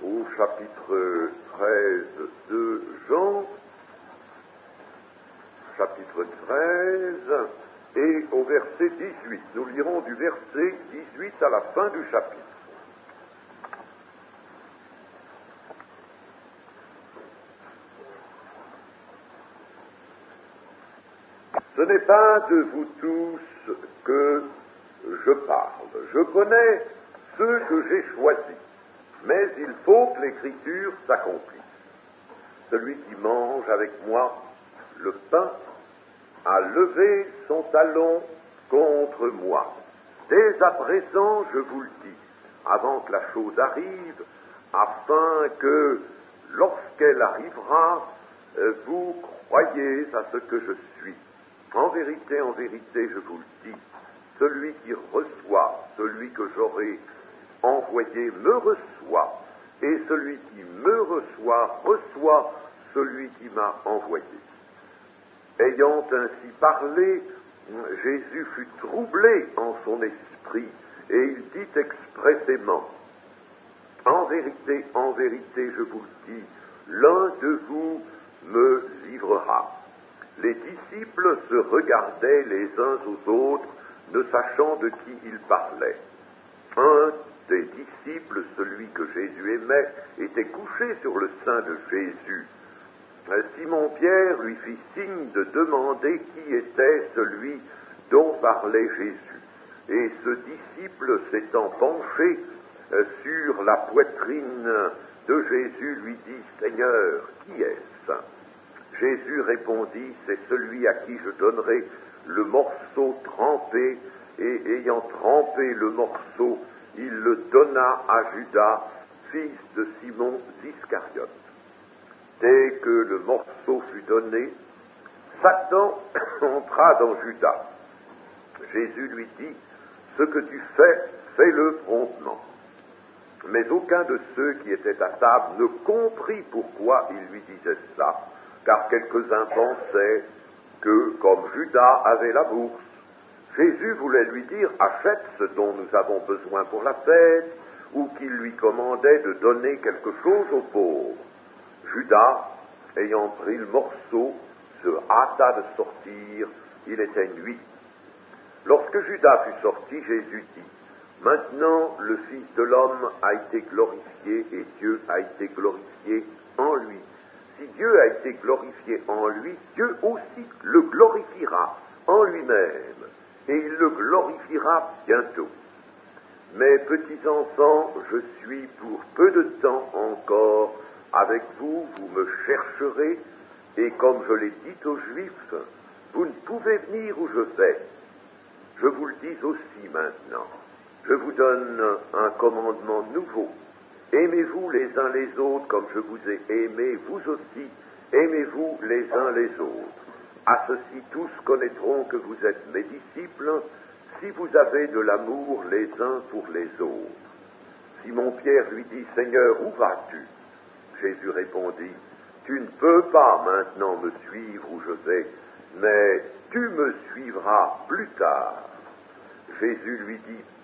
au chapitre 13 de Jean, chapitre 13, et au verset 18. Nous lirons du verset 18 à la fin du chapitre. Ce n'est pas de vous tous que je parle. Je connais ceux que j'ai choisis, mais il faut que l'Écriture s'accomplisse. Celui qui mange avec moi le pain a levé son talon contre moi. Dès à présent, je vous le dis, avant que la chose arrive, afin que, lorsqu'elle arrivera, vous croyez à ce que je suis. En vérité, je vous le dis, celui qui reçoit, celui que j'aurai envoyé me reçoit, et celui qui me reçoit, reçoit celui qui m'a envoyé. Ayant ainsi parlé, Jésus fut troublé en son esprit, et il dit expressément, en vérité, je vous le dis, l'un de vous me livrera. Les disciples se regardaient les uns aux autres, ne sachant de qui ils parlaient. Un des disciples, celui que Jésus aimait, était couché sur le sein de Jésus. Simon-Pierre lui fit signe de demander qui était celui dont parlait Jésus. Et ce disciple, s'étant penché sur la poitrine de Jésus, lui dit « Seigneur, qui est-ce » Jésus répondit, c'est celui à qui je donnerai le morceau trempé, et ayant trempé le morceau, il le donna à Judas, fils de Simon d'Iscariote. Dès que le morceau fut donné, Satan entra dans Judas. Jésus lui dit, ce que tu fais, fais-le promptement. Mais aucun de ceux qui étaient à table ne comprit pourquoi il lui disait cela. Car quelques-uns pensaient que, comme Judas avait la bourse, Jésus voulait lui dire « achète ce dont nous avons besoin pour la fête » ou qu'il lui commandait de donner quelque chose aux pauvres. Judas, ayant pris le morceau, se hâta de sortir, il était nuit. Lorsque Judas fut sorti, Jésus dit « Maintenant le Fils de l'homme a été glorifié et Dieu a été glorifié en lui. » Si Dieu a été glorifié en lui, Dieu aussi le glorifiera en lui-même, et il le glorifiera bientôt. Mes petits enfants, je suis pour peu de temps encore avec vous, vous me chercherez, et comme je l'ai dit aux Juifs, vous ne pouvez venir où je vais. Je vous le dis aussi maintenant, je vous donne un commandement nouveau. Aimez-vous les uns les autres comme je vous ai aimés, vous aussi, aimez-vous les uns les autres. À ceci tous connaîtront que vous êtes mes disciples, si vous avez de l'amour les uns pour les autres. Simon-Pierre lui dit, Seigneur, où vas-tu? Jésus répondit, tu ne peux pas maintenant me suivre où je vais, mais tu me suivras plus tard. Jésus lui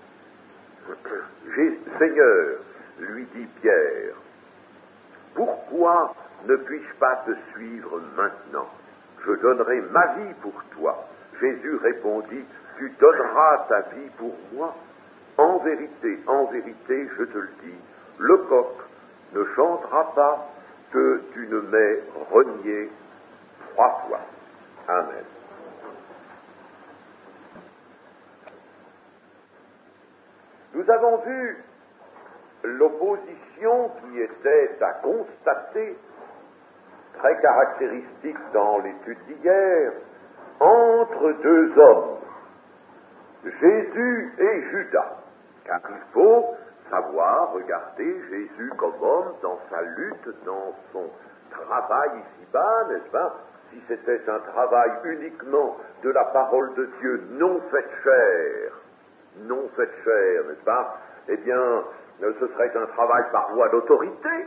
dit, Seigneur, lui dit Pierre, pourquoi ne puis-je pas te suivre maintenant? Je donnerai ma vie pour toi. Jésus répondit, tu donneras ta vie pour moi? En vérité, je te le dis, le coq ne chantera pas que tu ne m'aies renié 3 fois. Amen. Nous avons vu l'opposition qui était à constater, très caractéristique dans l'étude d'hier, entre 2 hommes, Jésus et Judas. Car il faut savoir regarder Jésus comme homme dans sa lutte, dans son travail ici-bas, n'est-ce pas? Si c'était un travail uniquement de la parole de Dieu non faite chair, n'est-ce pas? Eh bien, ce serait un travail par voie d'autorité.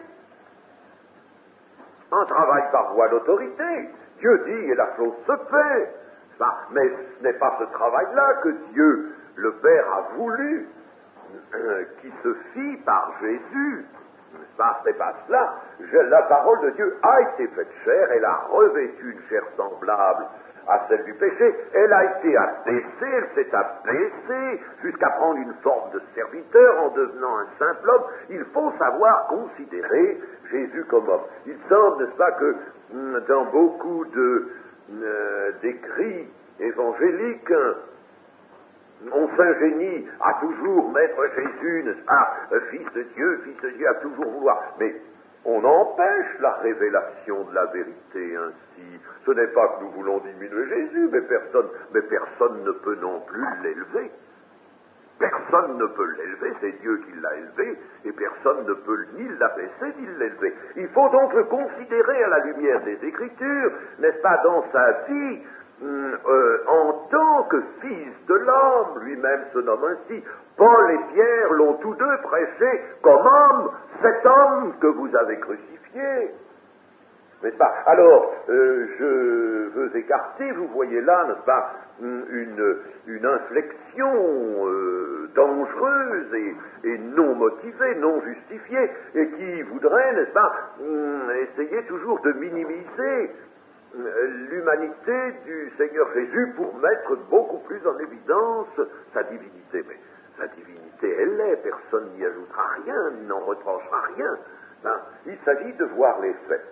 Un travail par voie d'autorité. Dieu dit et la chose se fait. Mais ce n'est pas ce travail-là que Dieu, le Père, a voulu, qui se fit par Jésus. N'est-ce pas? Ce n'est pas cela. La parole de Dieu a été faite chair, elle a revêtu une chair semblable à celle du péché, elle a été abaissée, elle s'est abaissée jusqu'à prendre une forme de serviteur en devenant un simple homme. Il faut savoir considérer Jésus comme homme. Il semble, n'est-ce pas, que dans beaucoup d'écrits évangéliques, on s'ingénie à toujours mettre Jésus, n'est-ce pas, fils de Dieu, à toujours vouloir. Mais on empêche la révélation de la vérité ainsi. Ce n'est pas que nous voulons diminuer Jésus, mais personne ne peut non plus l'élever. Personne ne peut l'élever, c'est Dieu qui l'a élevé, et personne ne peut ni l'abaisser ni l'élever. Il faut donc le considérer à la lumière des Écritures, n'est-ce pas, dans sa vie, en tant que fils de l'homme, lui-même se nomme ainsi. Paul et Pierre l'ont tous deux prêché comme homme, cet homme que vous avez crucifié. N'est-ce pas? Alors, je veux écarter, vous voyez là, n'est-ce pas, une inflexion dangereuse et non motivée, non justifiée, et qui voudrait, n'est-ce pas, essayer toujours de minimiser l'humanité du Seigneur Jésus pour mettre beaucoup plus en évidence sa divinité. Mais sa divinité, elle l'est, personne n'y ajoutera rien, n'en reprochera rien. Hein? Il s'agit de voir les faits.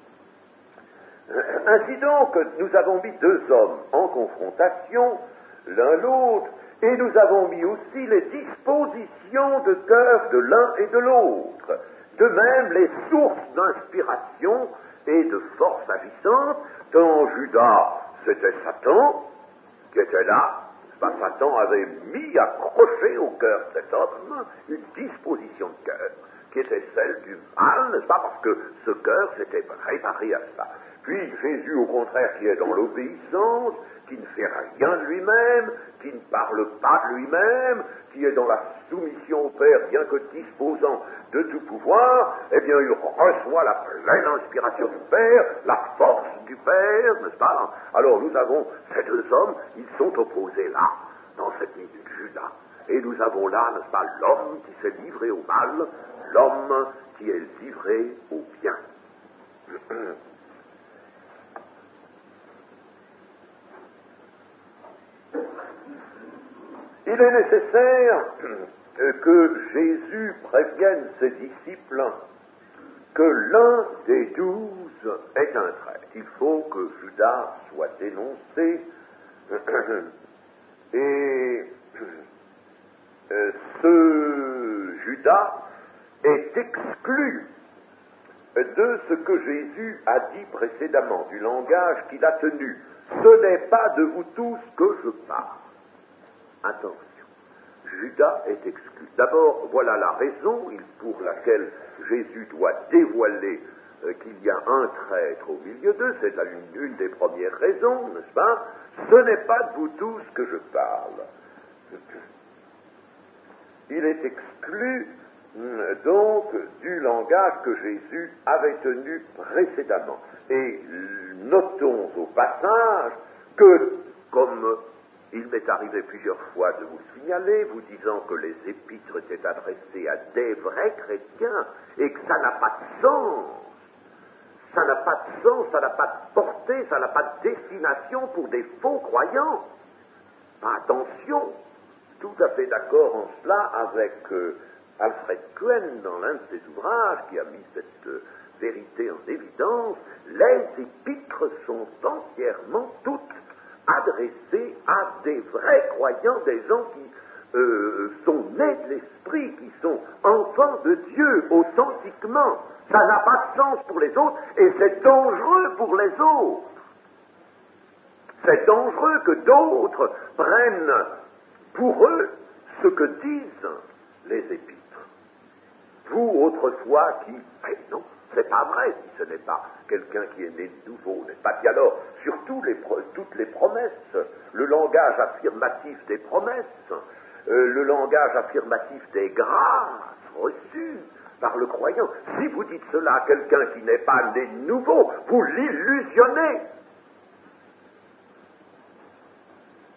Ainsi donc, nous avons mis deux hommes en confrontation, l'un l'autre, et nous avons mis aussi les dispositions de cœur de l'un et de l'autre. De même, les sources d'inspiration et de force agissante. Dans Judas, c'était Satan qui était là. Satan avait accroché au cœur de cet homme une disposition de cœur qui était celle du mal, n'est-ce pas, parce que ce cœur s'était préparé à cela. Puis Jésus, au contraire, qui est dans l'obéissance, qui ne fait rien de lui-même, qui ne parle pas de lui-même, qui est dans la soumission au Père, bien que disposant de tout pouvoir, eh bien, il reçoit la pleine inspiration du Père, la force du Père, n'est-ce pas? Alors, nous avons ces deux hommes, ils sont opposés là, dans cette minute, Judas. Et nous avons là, n'est-ce pas, l'homme qui s'est livré au mal, l'homme qui est livré au bien. Il est nécessaire que Jésus prévienne ses disciples que l'un des 12 est un traître. Il faut que Judas soit dénoncé et ce Judas est exclu de ce que Jésus a dit précédemment, du langage qu'il a tenu. Ce n'est pas de vous tous que je parle. Attention, Judas est exclu. D'abord, voilà la raison pour laquelle Jésus doit dévoiler qu'il y a un traître au milieu d'eux. C'est une des premières raisons, n'est-ce pas? Ce n'est pas de vous tous que je parle. Il est exclu donc du langage que Jésus avait tenu précédemment. Et notons au passage que, comme il m'est arrivé plusieurs fois de vous signaler, vous disant que les épîtres étaient adressées à des vrais chrétiens et que ça n'a pas de sens. Ça n'a pas de sens, ça n'a pas de portée, ça n'a pas de destination pour des faux croyants. Attention, tout à fait d'accord en cela avec Alfred Cohen dans l'un de ses ouvrages qui a mis cette vérité en évidence. Les épîtres sont entièrement toutes adressées à des vrais croyants, des gens qui sont nés de l'esprit, qui sont enfants de Dieu authentiquement. Ça n'a pas de sens pour les autres et c'est dangereux pour les autres. C'est dangereux que d'autres prennent pour eux ce que disent les épîtres. Vous, autrefois, qui... Mais non, c'est pas vrai si ce n'est pas quelqu'un qui est né de nouveau, n'est-ce pas? Puis alors, surtout toutes les promesses, le langage affirmatif des promesses, le langage affirmatif des grâces reçues par le croyant. Si vous dites cela à quelqu'un qui n'est pas né de nouveau, vous l'illusionnez.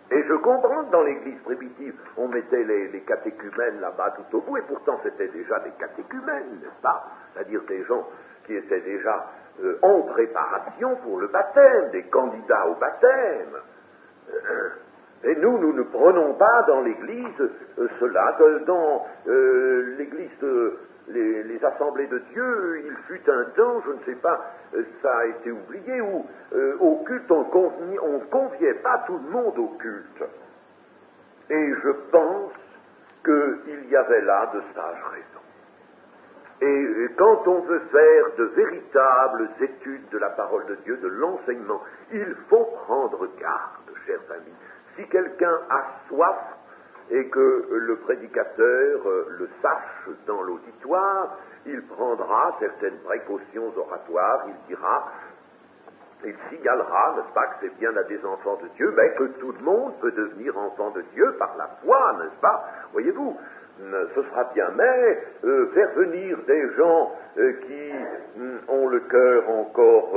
Et je comprends que dans l'église primitive, on mettait les catéchumènes là-bas tout au bout, et pourtant c'était déjà des catéchumènes, n'est-ce pas? C'est-à-dire des gens qui étaient déjà en préparation pour le baptême, des candidats au baptême. Et nous ne prenons pas dans l'église cela. Dans l'église, les assemblées de Dieu, il fut un temps, je ne sais pas, ça a été oublié, où au culte, on ne conviait pas tout le monde au culte. Et je pense qu'il y avait là de sages raisons. Et quand on veut faire de véritables études de la parole de Dieu, de l'enseignement, il faut prendre garde, chers amis. Si quelqu'un a soif et que le prédicateur le sache dans l'auditoire, il prendra certaines précautions oratoires, il dira, il signalera, n'est-ce pas, que c'est bien à des enfants de Dieu, mais que tout le monde peut devenir enfant de Dieu par la foi, n'est-ce pas? Voyez-vous, ce sera bien, mais faire venir des gens qui ont le cœur encore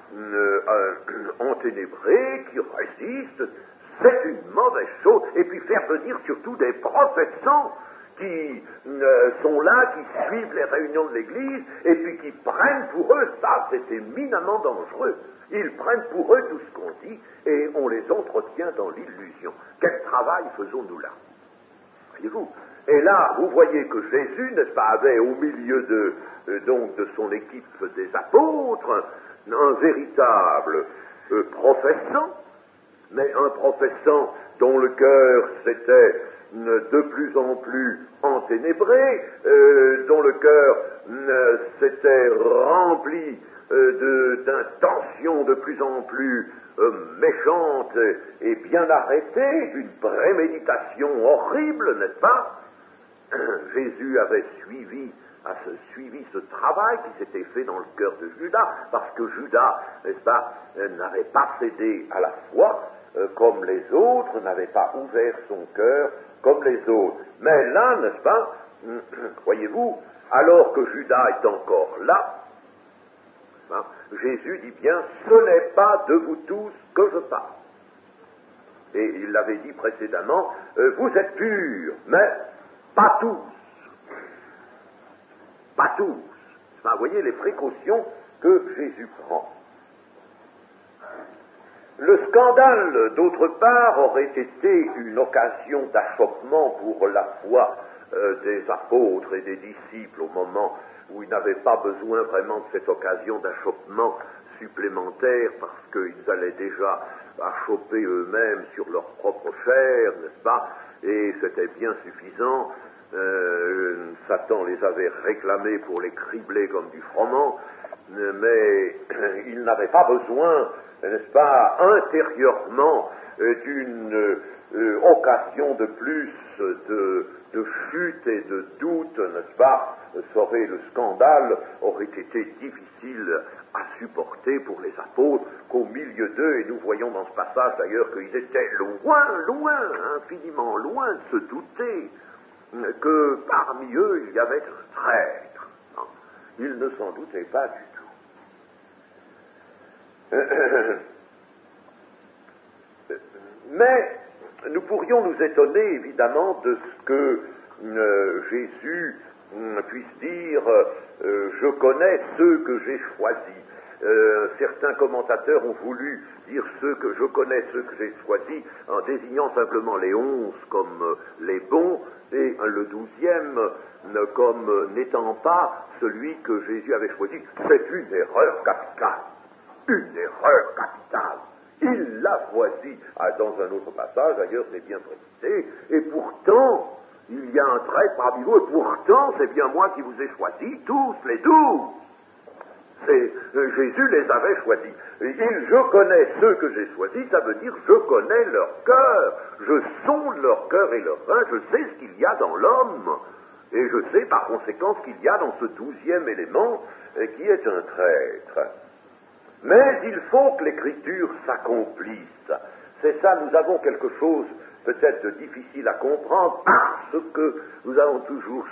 enténébré, qui résistent, c'est une mauvaise chose. Et puis faire venir surtout des professants qui sont là, qui suivent les réunions de l'Église, et puis qui prennent pour eux, ça c'est éminemment dangereux. Ils prennent pour eux tout ce qu'on dit, et on les entretient dans l'illusion. Quel travail faisons-nous là? Voyez-vous? Et là, vous voyez que Jésus, n'est-ce pas, avait au milieu de son équipe des apôtres, un véritable professant, mais un professant dont le cœur s'était de plus en plus enténébré, dont le cœur s'était rempli d'intentions de plus en plus méchantes et bien arrêtées, d'une préméditation horrible, n'est-ce pas? Jésus avait suivi ce travail qui s'était fait dans le cœur de Judas, parce que Judas, n'est-ce pas, n'avait pas cédé à la foi comme les autres, n'avait pas ouvert son cœur comme les autres. Mais là, n'est-ce pas, voyez-vous, alors que Judas est encore là, Jésus dit bien, ce n'est pas de vous tous que je parle. Et il l'avait dit précédemment, vous êtes purs, mais pas tous. Pas tous. Vous voyez les précautions que Jésus prend. Le scandale, d'autre part, aurait été une occasion d'achoppement pour la foi des apôtres et des disciples au moment où ils n'avaient pas besoin vraiment de cette occasion d'achoppement supplémentaire parce qu'ils allaient déjà achopper eux-mêmes sur leur propre chair, n'est-ce pas? Et c'était bien suffisant. Satan les avait réclamés pour les cribler comme du froment, mais ils n'avaient pas besoin, n'est-ce pas, intérieurement d'une occasion de plus de chute et de doute, n'est-ce pas? Le scandale aurait été difficile à supporter pour les apôtres qu'au milieu d'eux, et nous voyons dans ce passage d'ailleurs qu'ils étaient loin, infiniment loin de se douter que parmi eux il y avait un traître. Non, ils ne s'en doutaient pas du tout. Mais nous pourrions nous étonner évidemment de ce que Jésus puisse dire je connais ceux que j'ai choisis. Certains commentateurs ont voulu dire je connais ceux que j'ai choisis en désignant simplement les 11 comme les bons et le 12e comme n'étant pas celui que Jésus avait choisi. C'est une erreur capitale. Une erreur capitale. Il l'a choisi. Dans un autre passage, d'ailleurs, c'est bien précisé. Et pourtant, il y a un traître parmi vous, et pourtant, c'est bien moi qui vous ai choisis, tous les 12. Jésus les avait choisis. Je connais ceux que j'ai choisis, ça veut dire je connais leur cœur. Je sonde leur cœur et leur rein, je sais ce qu'il y a dans l'homme. Et je sais par conséquent ce qu'il y a dans ce 12e élément qui est un traître. Mais il faut que l'Écriture s'accomplisse. C'est ça, nous avons quelque chose peut-être de difficile à comprendre parce que nous avons toujours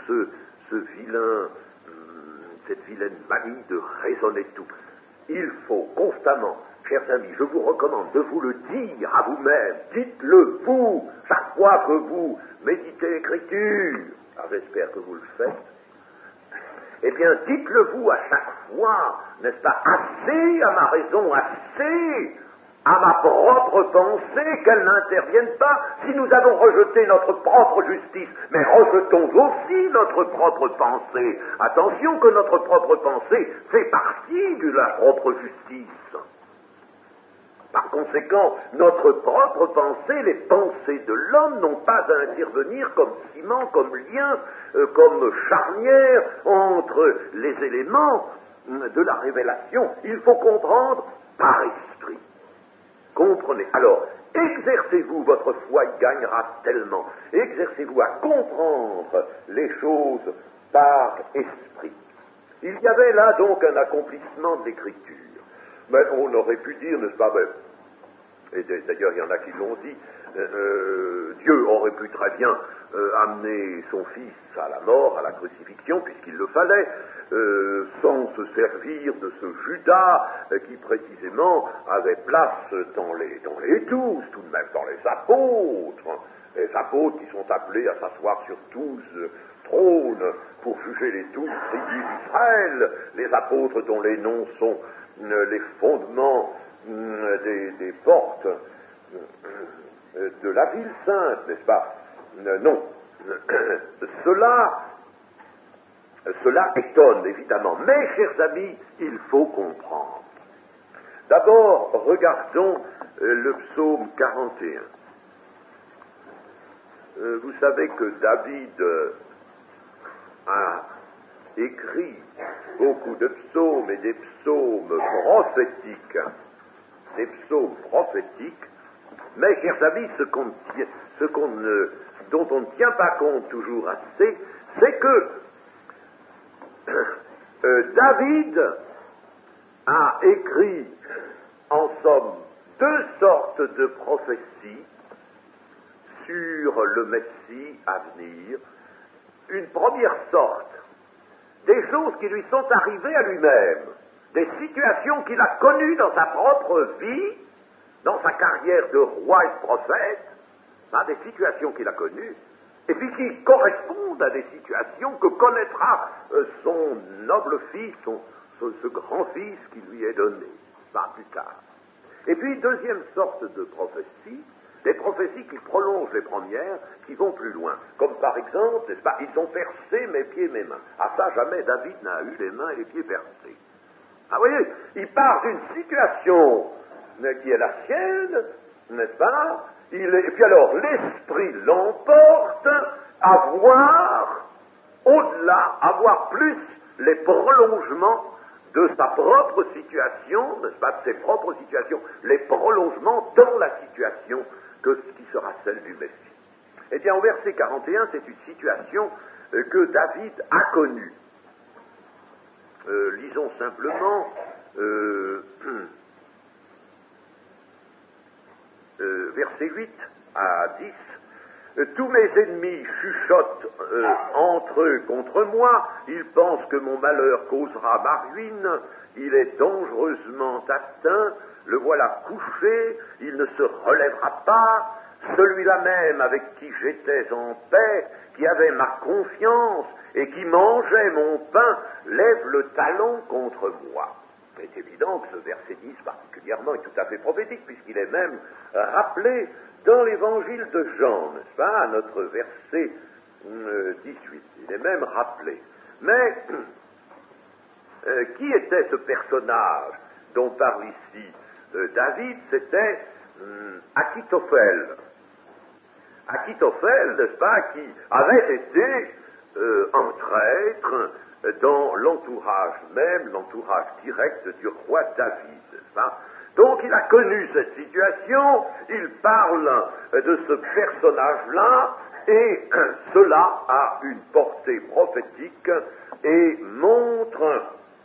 cette vilaine manie de raisonner tout. Il faut constamment chers amis, je vous recommande de vous le dire à vous-même. Dites-le vous, chaque fois que vous méditez l'Écriture. Alors j'espère que vous le faites. Eh bien, dites-le vous à chaque fois, n'est-ce pas, assez à ma raison, assez à ma propre pensée, qu'elle n'intervienne pas. Si nous avons rejeté notre propre justice, mais rejetons aussi notre propre pensée. Attention que notre propre pensée fait partie de la propre justice. Par conséquent, notre propre pensée, les pensées de l'homme n'ont pas à intervenir comme ciment, comme lien, comme charnière entre les éléments de la révélation. Il faut comprendre par esprit. Comprenez. Alors, exercez-vous, votre foi y gagnera tellement. Exercez-vous à comprendre les choses par esprit. Il y avait là donc un accomplissement de l'Écriture. Mais on aurait pu dire, n'est-ce pas, et d'ailleurs il y en a qui l'ont dit, Dieu aurait pu très bien amener son fils à la mort, à la crucifixion, puisqu'il le fallait, sans se servir de ce Judas qui précisément avait place dans les douze, tout de même dans les apôtres qui sont appelés à s'asseoir sur 12 trônes pour juger les 12 tribus d'Israël, les apôtres dont les noms sont les fondements des portes de la ville sainte, n'est-ce pas? Non. Cela étonne, évidemment. Mais, chers amis, il faut comprendre. D'abord, regardons le psaume 41. Vous savez que David a écrit beaucoup de psaumes et des psaumes prophétiques. Des psaumes prophétiques. Mais, chers amis, dont on ne tient pas compte toujours assez, c'est que David a écrit, en somme, deux sortes de prophéties sur le Messie à venir. Une première sorte, des choses qui lui sont arrivées à lui-même, des situations qu'il a connues dans sa propre vie, dans sa carrière de roi et de prophète, des situations qu'il a connues, et puis qui correspondent à des situations que connaîtra son noble fils, ce grand-fils qui lui est donné, plus tard. Et puis, deuxième sorte de prophétie, des prophéties qui prolongent les premières, qui vont plus loin. Comme par exemple, n'est-ce pas, ils ont percé mes pieds et mes mains. À ça, jamais David n'a eu les mains et les pieds percés. Vous voyez, il part d'une situation qui est la sienne, n'est-ce pas? Et puis alors, l'esprit l'emporte à voir au-delà, à voir plus les prolongements de sa propre situation, n'est-ce pas, de ses propres situations, les prolongements dans la situation qui sera celle du Messie. Eh bien, au verset 41, c'est une situation que David a connue. Lisons simplement versets 8 à 10. Tous mes ennemis chuchotent entre eux contre moi, ils pensent que mon malheur causera ma ruine, il est dangereusement atteint, le voilà couché, il ne se relèvera pas, celui-là même avec qui j'étais en paix, qui avait ma confiance et qui mangeait mon pain, lève le talon contre moi. C'est évident que ce verset 10 particulièrement est tout à fait prophétique, puisqu'il est même rappelé dans l'évangile de Jean, n'est-ce pas, à notre verset 18. Il est même rappelé. Mais, qui était ce personnage dont parle ici David? C'était Achitophel. Achitophel, n'est-ce pas, qui avait été un traître dans l'entourage même, l'entourage direct du roi David, n'est-ce pas? Donc il a connu cette situation, il parle de ce personnage-là, et cela a une portée prophétique et montre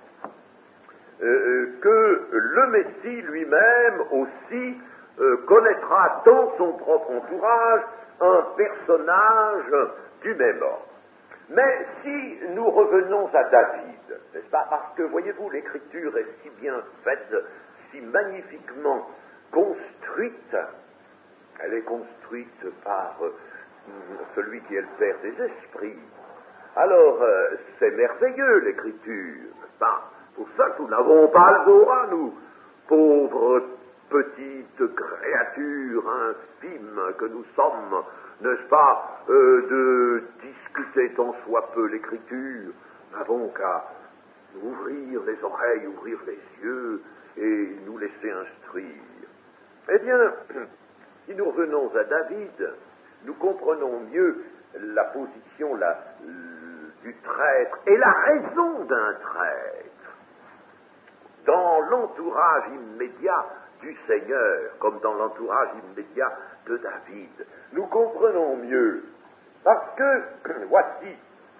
que le Messie lui-même aussi connaîtra dans son propre entourage un personnage du même ordre. Mais si nous revenons à David, n'est-ce pas, parce que, voyez-vous, l'écriture est si bien faite, si magnifiquement construite. Elle est construite par celui qui est le Père des esprits. Alors, c'est merveilleux, l'Écriture, n'est-ce pas? Pour ça que nous n'avons pas le droit, nous, pauvres petites créatures infimes que nous sommes, n'est-ce pas, de discuter tant soit peu l'Écriture. Nous n'avons qu'à ouvrir les oreilles, ouvrir les yeux et nous laisser instruire. Eh bien, si nous revenons à David, nous comprenons mieux la position du traître et la raison d'un traître dans l'entourage immédiat du Seigneur, comme dans l'entourage immédiat de David. Nous comprenons mieux, parce que, voici,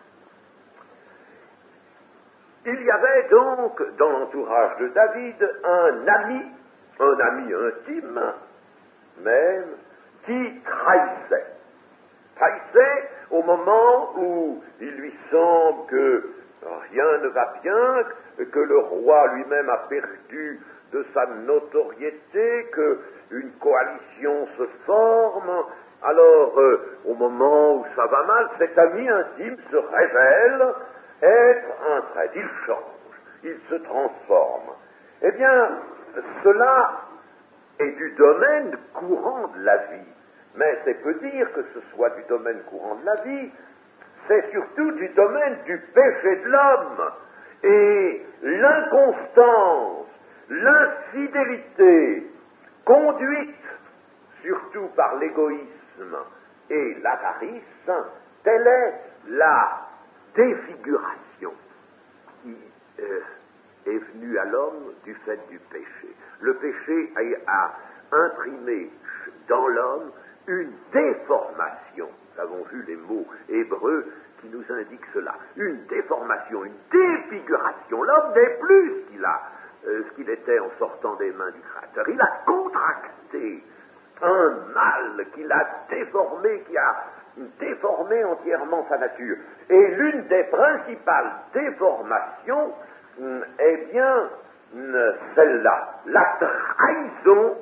il y avait donc dans l'entourage de David un ami intime même, qui trahissait au moment où il lui semble que rien ne va bien, que le roi lui-même a perdu de sa notoriété, qu'une coalition se forme. Alors, au moment où ça va mal, cet ami intime se révèle être un traître. Il change, il se transforme. Eh bien, cela est du domaine courant de la vie. Mais c'est peu dire que ce soit du domaine courant de la vie, c'est surtout du domaine du péché de l'homme. Et l'inconstance, l'infidélité, conduite surtout par l'égoïsme et l'avarice, telle est la défiguration qui est venue à l'homme du fait du péché. Le péché a imprimé dans l'homme une déformation. Nous avons vu les mots hébreux qui nous indiquent cela. Une déformation, une défiguration. L'homme n'est plus ce qu'il était en sortant des mains du Créateur. Il a contracté un mal qui l'a déformé, qui a déformé entièrement sa nature. Et l'une des principales déformations est bien celle-là, la trahison,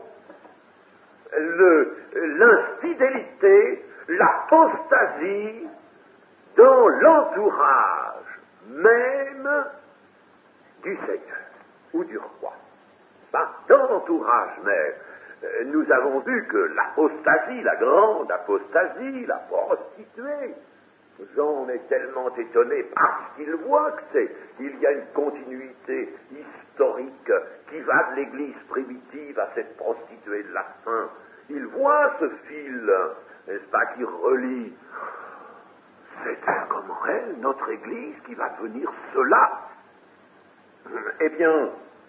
l'infidélité, l'apostasie dans l'entourage même du Seigneur ou du roi. Dans l'entourage même, nous avons vu que l'apostasie, la grande apostasie, la prostituée, Jean est tellement étonné parce qu'il voit qu'il y a une continuité historique qui va de l'Église primitive à cette prostituée de la fin. Il voit ce fil, n'est-ce pas, qui relie. C'est comme elle, notre Église, qui va devenir cela. Eh bien,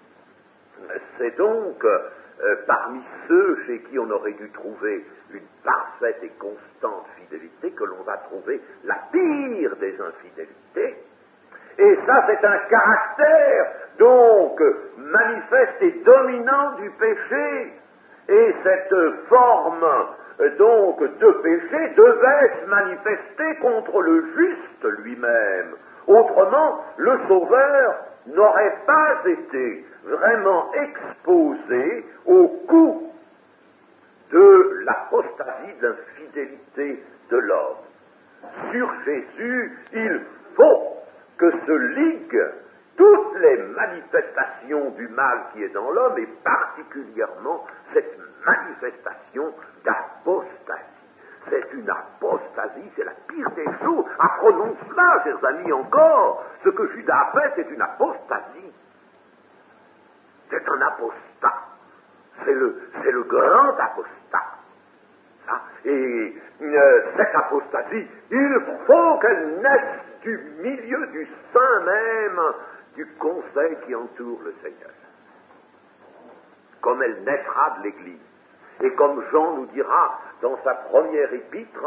c'est donc parmi ceux chez qui on aurait dû trouver une parfaite et constante fidélité que l'on va trouver la pire des infidélités. Et ça, c'est un caractère, donc, manifeste et dominant du péché. Et cette forme, donc, de péché devait se manifester contre le juste lui-même. Autrement, le Sauveur n'aurait pas été vraiment exposé au coup de l'apostasie, de l'infidélité de l'homme. Sur Jésus, il faut que se liguent toutes les manifestations du mal qui est dans l'homme, et particulièrement cette manifestation d'apostasie. C'est une apostasie, c'est la pire des choses. Apprenons cela, chers amis, encore. Ce que Judas a fait, c'est une apostasie. C'est un apostat. C'est le grand apostat. Et cette apostasie, il faut qu'elle naisse du milieu du sein même du conseil qui entoure le Seigneur. Comme elle naîtra de l'Église. Et comme Jean nous dira dans sa première épître,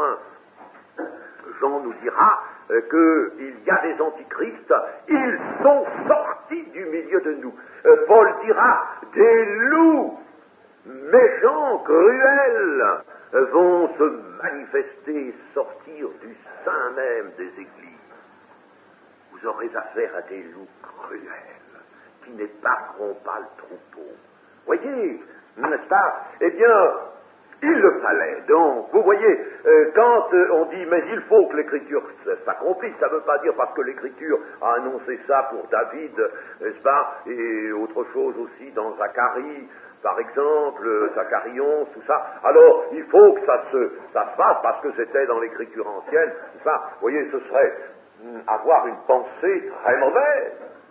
Jean nous dira qu'il y a des antichrists, ils sont sortis du milieu de nous. Paul dira, des loups méchants, cruels, vont se manifester et sortir du sein même des églises. Vous aurez affaire à des loups cruels qui n'épargneront pas le troupeau. Voyez, n'est-ce pas? Eh bien, il le fallait. Donc, vous voyez, quand on dit, mais il faut que l'Écriture s'accomplisse, ça ne veut pas dire parce que l'Écriture a annoncé ça pour David, n'est-ce pas? Et autre chose aussi dans Zacharie, par exemple, Zacharie 11, tout ça. Alors, il faut que ça se fasse parce que c'était dans l'Écriture ancienne, n'est-ce pas? Vous voyez, ce serait avoir une pensée très mauvaise.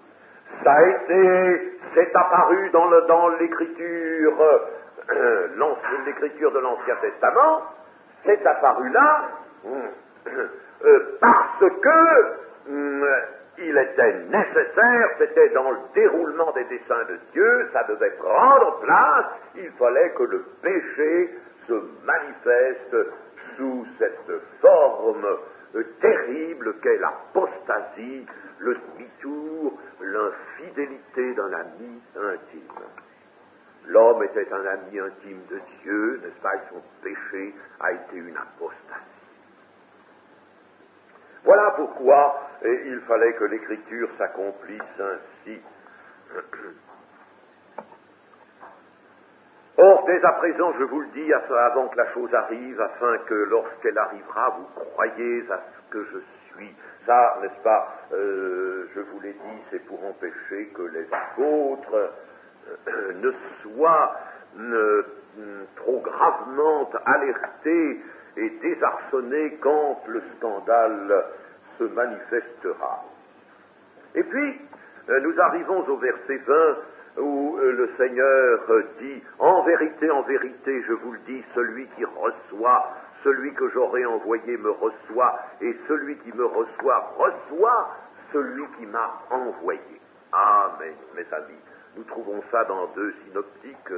C'est apparu dans l'écriture, l'écriture de l'Ancien Testament, c'est apparu là, parce que il était nécessaire, c'était dans le déroulement des desseins de Dieu, ça devait prendre place, il fallait que le péché se manifeste sous cette forme terrible qu'est l'apostasie, le demi-tour, l'infidélité d'un ami intime. L'homme était un ami intime de Dieu, n'est-ce pas, et son péché a été une apostasie. Voilà pourquoi il fallait que l'Écriture s'accomplisse ainsi. Or, dès à présent, je vous le dis, avant que la chose arrive, afin que lorsqu'elle arrivera, vous croyez à ce que je suis. Ça, n'est-ce pas, je vous l'ai dit, c'est pour empêcher que les apôtres ne soient trop gravement alertés et désarçonnés quand le scandale se manifestera. Et puis, nous arrivons au verset 20, où le Seigneur dit, en vérité, je vous le dis, celui qui reçoit, celui que j'aurai envoyé me reçoit, et celui qui me reçoit, reçoit celui qui m'a envoyé. Amen, mes amis. Nous trouvons ça dans deux synoptiques,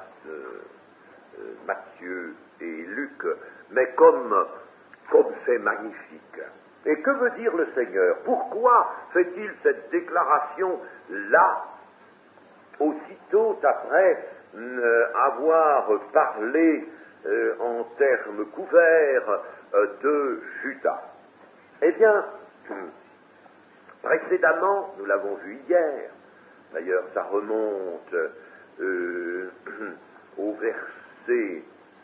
Matthieu et Luc, mais comme c'est magnifique. Et que veut dire le Seigneur? Pourquoi fait-il cette déclaration là, aussitôt après avoir parlé en termes couverts de Judas? Eh bien, précédemment, nous l'avons vu hier, d'ailleurs ça remonte au verset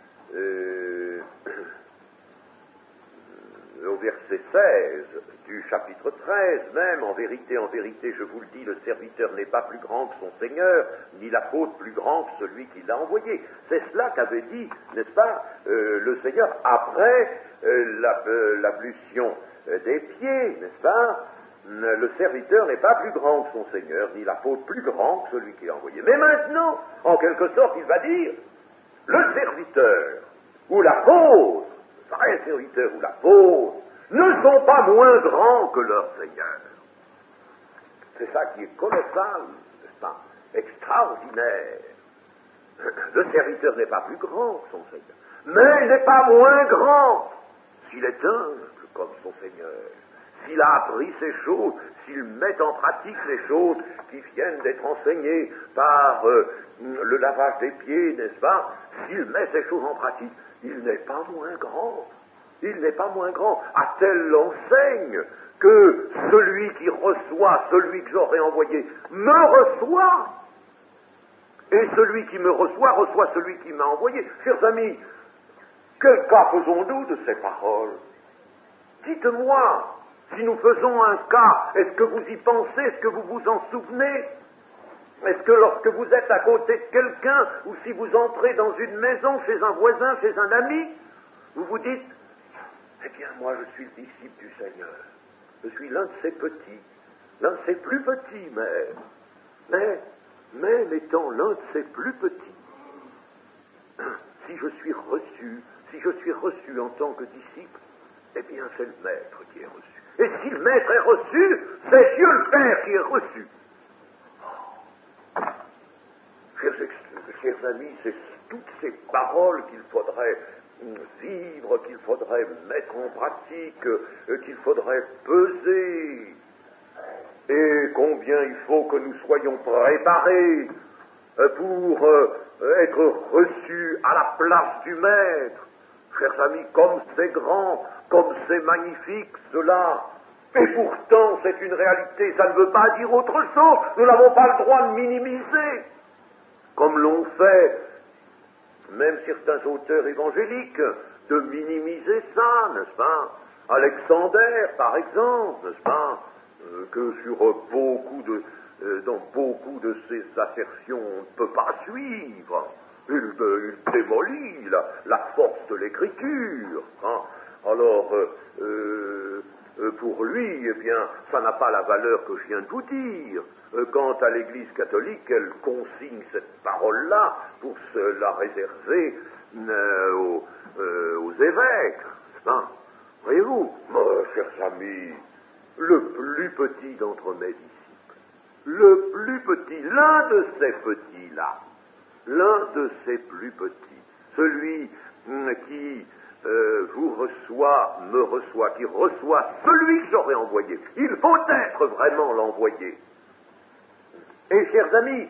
16 du chapitre 13 même, en vérité, je vous le dis, le serviteur n'est pas plus grand que son Seigneur, ni l'apôtre plus grand que celui qui l'a envoyé. C'est cela qu'avait dit, n'est-ce pas, le Seigneur après l'ablution des pieds, n'est-ce pas? Le serviteur n'est pas plus grand que son Seigneur, ni l'apôtre plus grand que celui qui l'a envoyé. Mais maintenant, en quelque sorte, il va dire, le serviteur ou l'apôtre, le vrai serviteur ou l'apôtre, ne sont pas moins grands que leur Seigneur. C'est ça qui est colossal, n'est-ce pas? Extraordinaire. Le serviteur n'est pas plus grand que son Seigneur, mais il n'est pas moins grand s'il est humble comme son Seigneur. S'il a appris ces choses, s'il met en pratique ces choses qui viennent d'être enseignées par le lavage des pieds, n'est-ce pas? S'il met ces choses en pratique, il n'est pas moins grand. Il n'est pas moins grand. À telle enseigne que celui qui reçoit, celui que j'aurai envoyé, me reçoit. Et celui qui me reçoit, reçoit celui qui m'a envoyé. Chers amis, quel cas faisons-nous de ces paroles? Dites-moi. Si nous faisons un cas, est-ce que vous y pensez? Est-ce que vous vous en souvenez? Est-ce que lorsque vous êtes à côté de quelqu'un, ou si vous entrez dans une maison, chez un voisin, chez un ami, vous vous dites, eh bien moi je suis le disciple du Seigneur, je suis l'un de ses petits, l'un de ses plus petits même, mais étant l'un de ses plus petits, si je suis reçu en tant que disciple, eh bien c'est le Maître qui est reçu. Et si le Maître est reçu, c'est Dieu le Père qui est reçu. Oh. Chers amis, c'est toutes ces paroles qu'il faudrait vivre, qu'il faudrait mettre en pratique, qu'il faudrait peser. Et combien il faut que nous soyons préparés pour être reçus à la place du Maître. Chers amis, comme c'est grand, comme c'est magnifique cela, et pourtant c'est une réalité, ça ne veut pas dire autre chose, nous n'avons pas le droit de minimiser. comme l'ont fait même certains auteurs évangéliques, de minimiser ça, n'est-ce pas? Alexander, par exemple, n'est-ce pas? Que sur dans beaucoup de ses assertions, on ne peut pas suivre. Il démolit la force de l'écriture. Hein. Alors, pour lui, eh bien, ça n'a pas la valeur que je viens de vous dire. Quant à l'Église catholique, elle consigne cette parole-là pour se la réserver aux évêques. Hein. Voyez-vous, chers amis, le plus petit d'entre mes disciples, le plus petit, l'un de ces petits-là, l'un de ces plus petits, celui qui vous reçoit, me reçoit, qui reçoit celui que j'aurais envoyé. Il faut être vraiment l'envoyé. Et chers amis,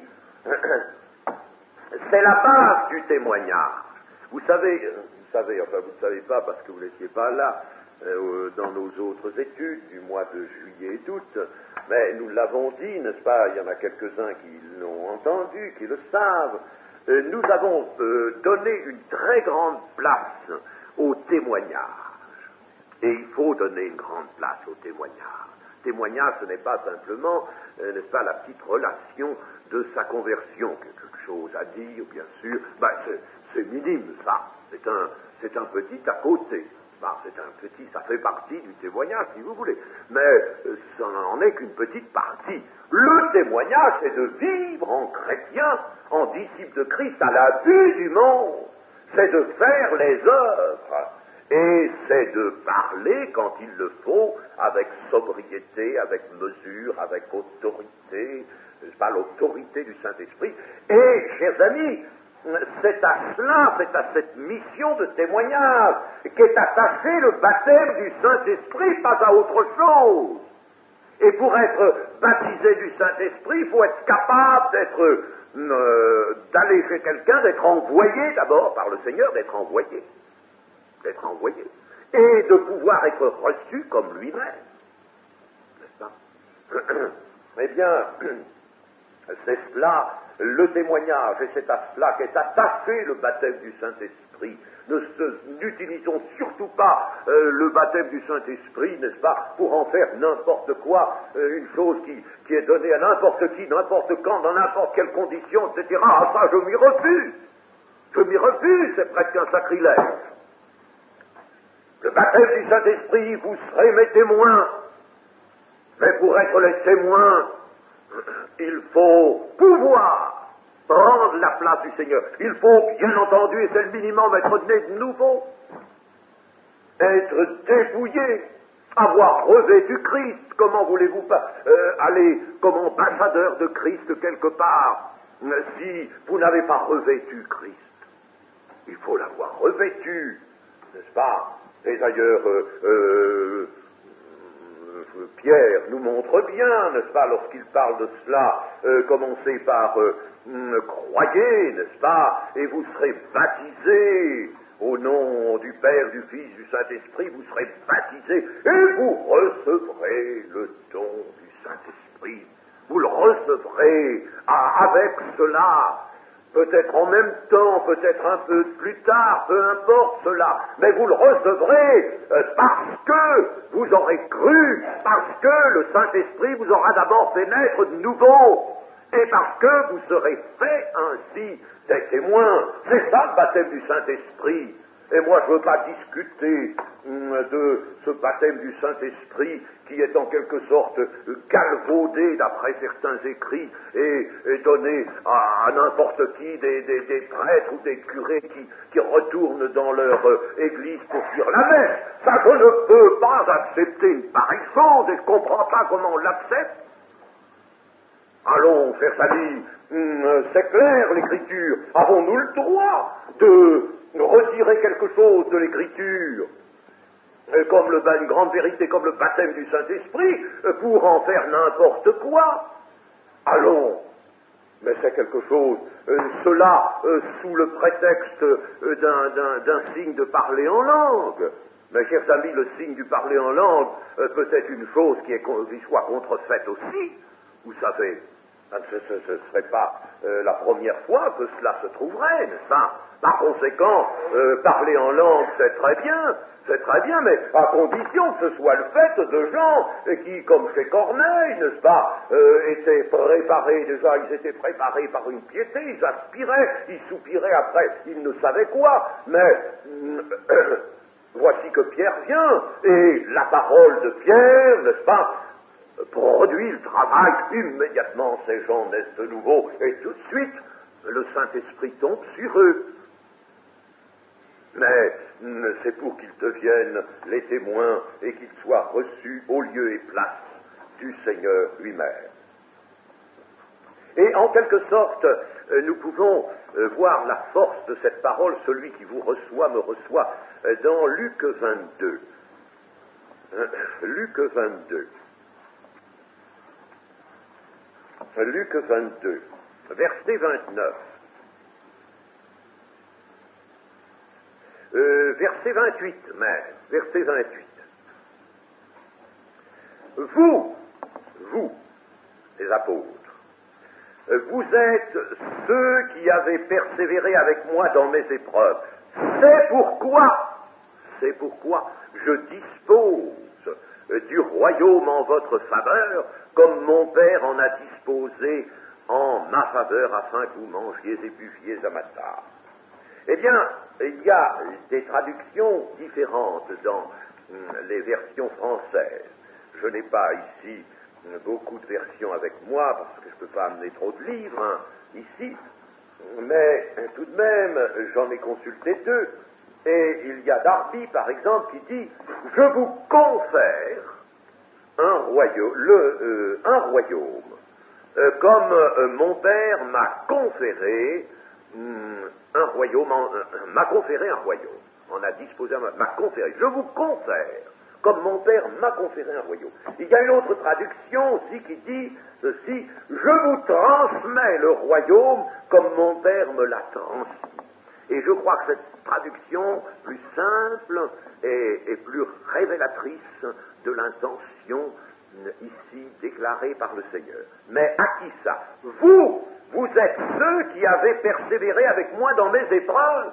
c'est la base du témoignage. Vous savez, enfin vous ne savez pas parce que vous n'étiez pas là dans nos autres études du mois de juillet et d'août, mais nous l'avons dit, n'est-ce pas, il y en a quelques-uns qui l'ont entendu, qui le savent, nous avons donné une très grande place au témoignage. Et il faut donner une grande place au témoignage. Témoignage, ce n'est pas simplement, n'est-ce pas, la petite relation de sa conversion, quelque chose à dire, bien sûr, c'est minime, ça. C'est un petit à côté. C'est un petit, ça fait partie du témoignage, si vous voulez. Mais ça n'en est qu'une petite partie. Le témoignage, c'est de vivre en chrétien, en disciple de Christ, à la vue du monde. C'est de faire les œuvres. Et c'est de parler, quand il le faut, avec sobriété, avec mesure, avec autorité, n'est-ce pas, l'autorité du Saint-Esprit. Et, chers amis, c'est à cela, c'est à cette mission de témoignage qu'est attaché le baptême du Saint-Esprit, pas à autre chose. Et pour être baptisé du Saint-Esprit, il faut être capable d'aller chez quelqu'un, d'être envoyé d'abord par le Seigneur, d'être envoyé, et de pouvoir être reçu comme lui-même, n'est-ce pas? Eh bien, c'est cela, le témoignage, et c'est à cela qu'est attaché le baptême du Saint-Esprit. N'utilisons surtout pas le baptême du Saint-Esprit, n'est-ce pas, pour en faire n'importe quoi, une chose qui est donnée à n'importe qui, n'importe quand, dans n'importe quelle condition, etc. Ah, ça, je m'y refuse, c'est presque un sacrilège. Le baptême du Saint-Esprit, vous serez mes témoins, mais pour être les témoins, il faut pouvoir prendre la place du Seigneur. Il faut, bien entendu, et c'est le minimum, être né de nouveau, être dépouillé, avoir revêtu Christ. Comment voulez-vous pas aller comme ambassadeur de Christ quelque part si vous n'avez pas revêtu Christ? Il faut l'avoir revêtu, n'est-ce pas? Et d'ailleurs, Pierre nous montre bien, n'est-ce pas, lorsqu'il parle de cela, commencez par croyez, n'est-ce pas, et vous serez baptisés au nom du Père, du Fils, du Saint-Esprit, vous serez baptisés et vous recevrez le don du Saint-Esprit. Vous le recevrez avec cela. Peut-être en même temps, peut-être un peu plus tard, peu importe cela, mais vous le recevrez parce que vous aurez cru, parce que le Saint-Esprit vous aura d'abord fait naître de nouveau, et parce que vous serez fait ainsi des témoins. C'est ça le baptême du Saint-Esprit. Et moi, je ne veux pas discuter de ce baptême du Saint-Esprit qui est en quelque sorte galvaudé d'après certains écrits et donné à n'importe qui, des prêtres ou des curés qui retournent dans leur église pour dire la messe. Ça, je ne peux pas accepter une pareille chose et je ne comprends pas comment on l'accepte. Allons, chers amis, c'est clair l'Écriture. Avons-nous le droit de retirer quelque chose de l'Écriture, comme une grande vérité, comme le baptême du Saint-Esprit, pour en faire n'importe quoi? Allons, mais c'est quelque chose, cela sous le prétexte d'un signe de parler en langue. Mes chers amis, le signe du parler en langue peut être une chose qui soit contrefaite aussi, vous savez. Ce ne serait pas la première fois que cela se trouverait, n'est-ce pas? Par conséquent, parler en langue, c'est très bien, mais à condition que ce soit le fait de gens qui, comme chez Corneille, n'est-ce pas, étaient préparés, déjà, ils étaient préparés par une piété, ils aspiraient, ils soupiraient après, ils ne savaient quoi, mais voici que Pierre vient, et la parole de Pierre, n'est-ce pas, produit le travail, immédiatement ces gens naissent de nouveau, et tout de suite, le Saint-Esprit tombe sur eux. Mais c'est pour qu'ils deviennent les témoins et qu'ils soient reçus au lieu et place du Seigneur lui-même. Et en quelque sorte, nous pouvons voir la force de cette parole, celui qui vous reçoit me reçoit, dans Luc 22. Luc 22. Luc 22, verset 29. Verset 28 même, verset 28. Vous, les apôtres, vous êtes ceux qui avez persévéré avec moi dans mes épreuves. C'est pourquoi je dispose du royaume en votre faveur, comme mon Père en a disposé en ma faveur, afin que vous mangiez et buviez à ma table. Eh bien, il y a des traductions différentes dans les versions françaises. Je n'ai pas ici beaucoup de versions avec moi, parce que je ne peux pas amener trop de livres ici, mais tout de même, j'en ai consulté deux. Et il y a Darby, par exemple, qui dit « Je vous confère un royaume, comme mon Père m'a conféré un royaume, m'a conféré un royaume, on a disposé, m'a conféré, je vous confère, comme mon Père m'a conféré un royaume. » Il y a une autre traduction aussi qui dit ceci, je vous transmets le royaume comme mon Père me l'a transmis. Et je crois que cette traduction plus simple et plus révélatrice de l'intention ici déclarée par le Seigneur. Mais à qui ça? Vous êtes ceux qui avez persévéré avec moi dans mes épreuves.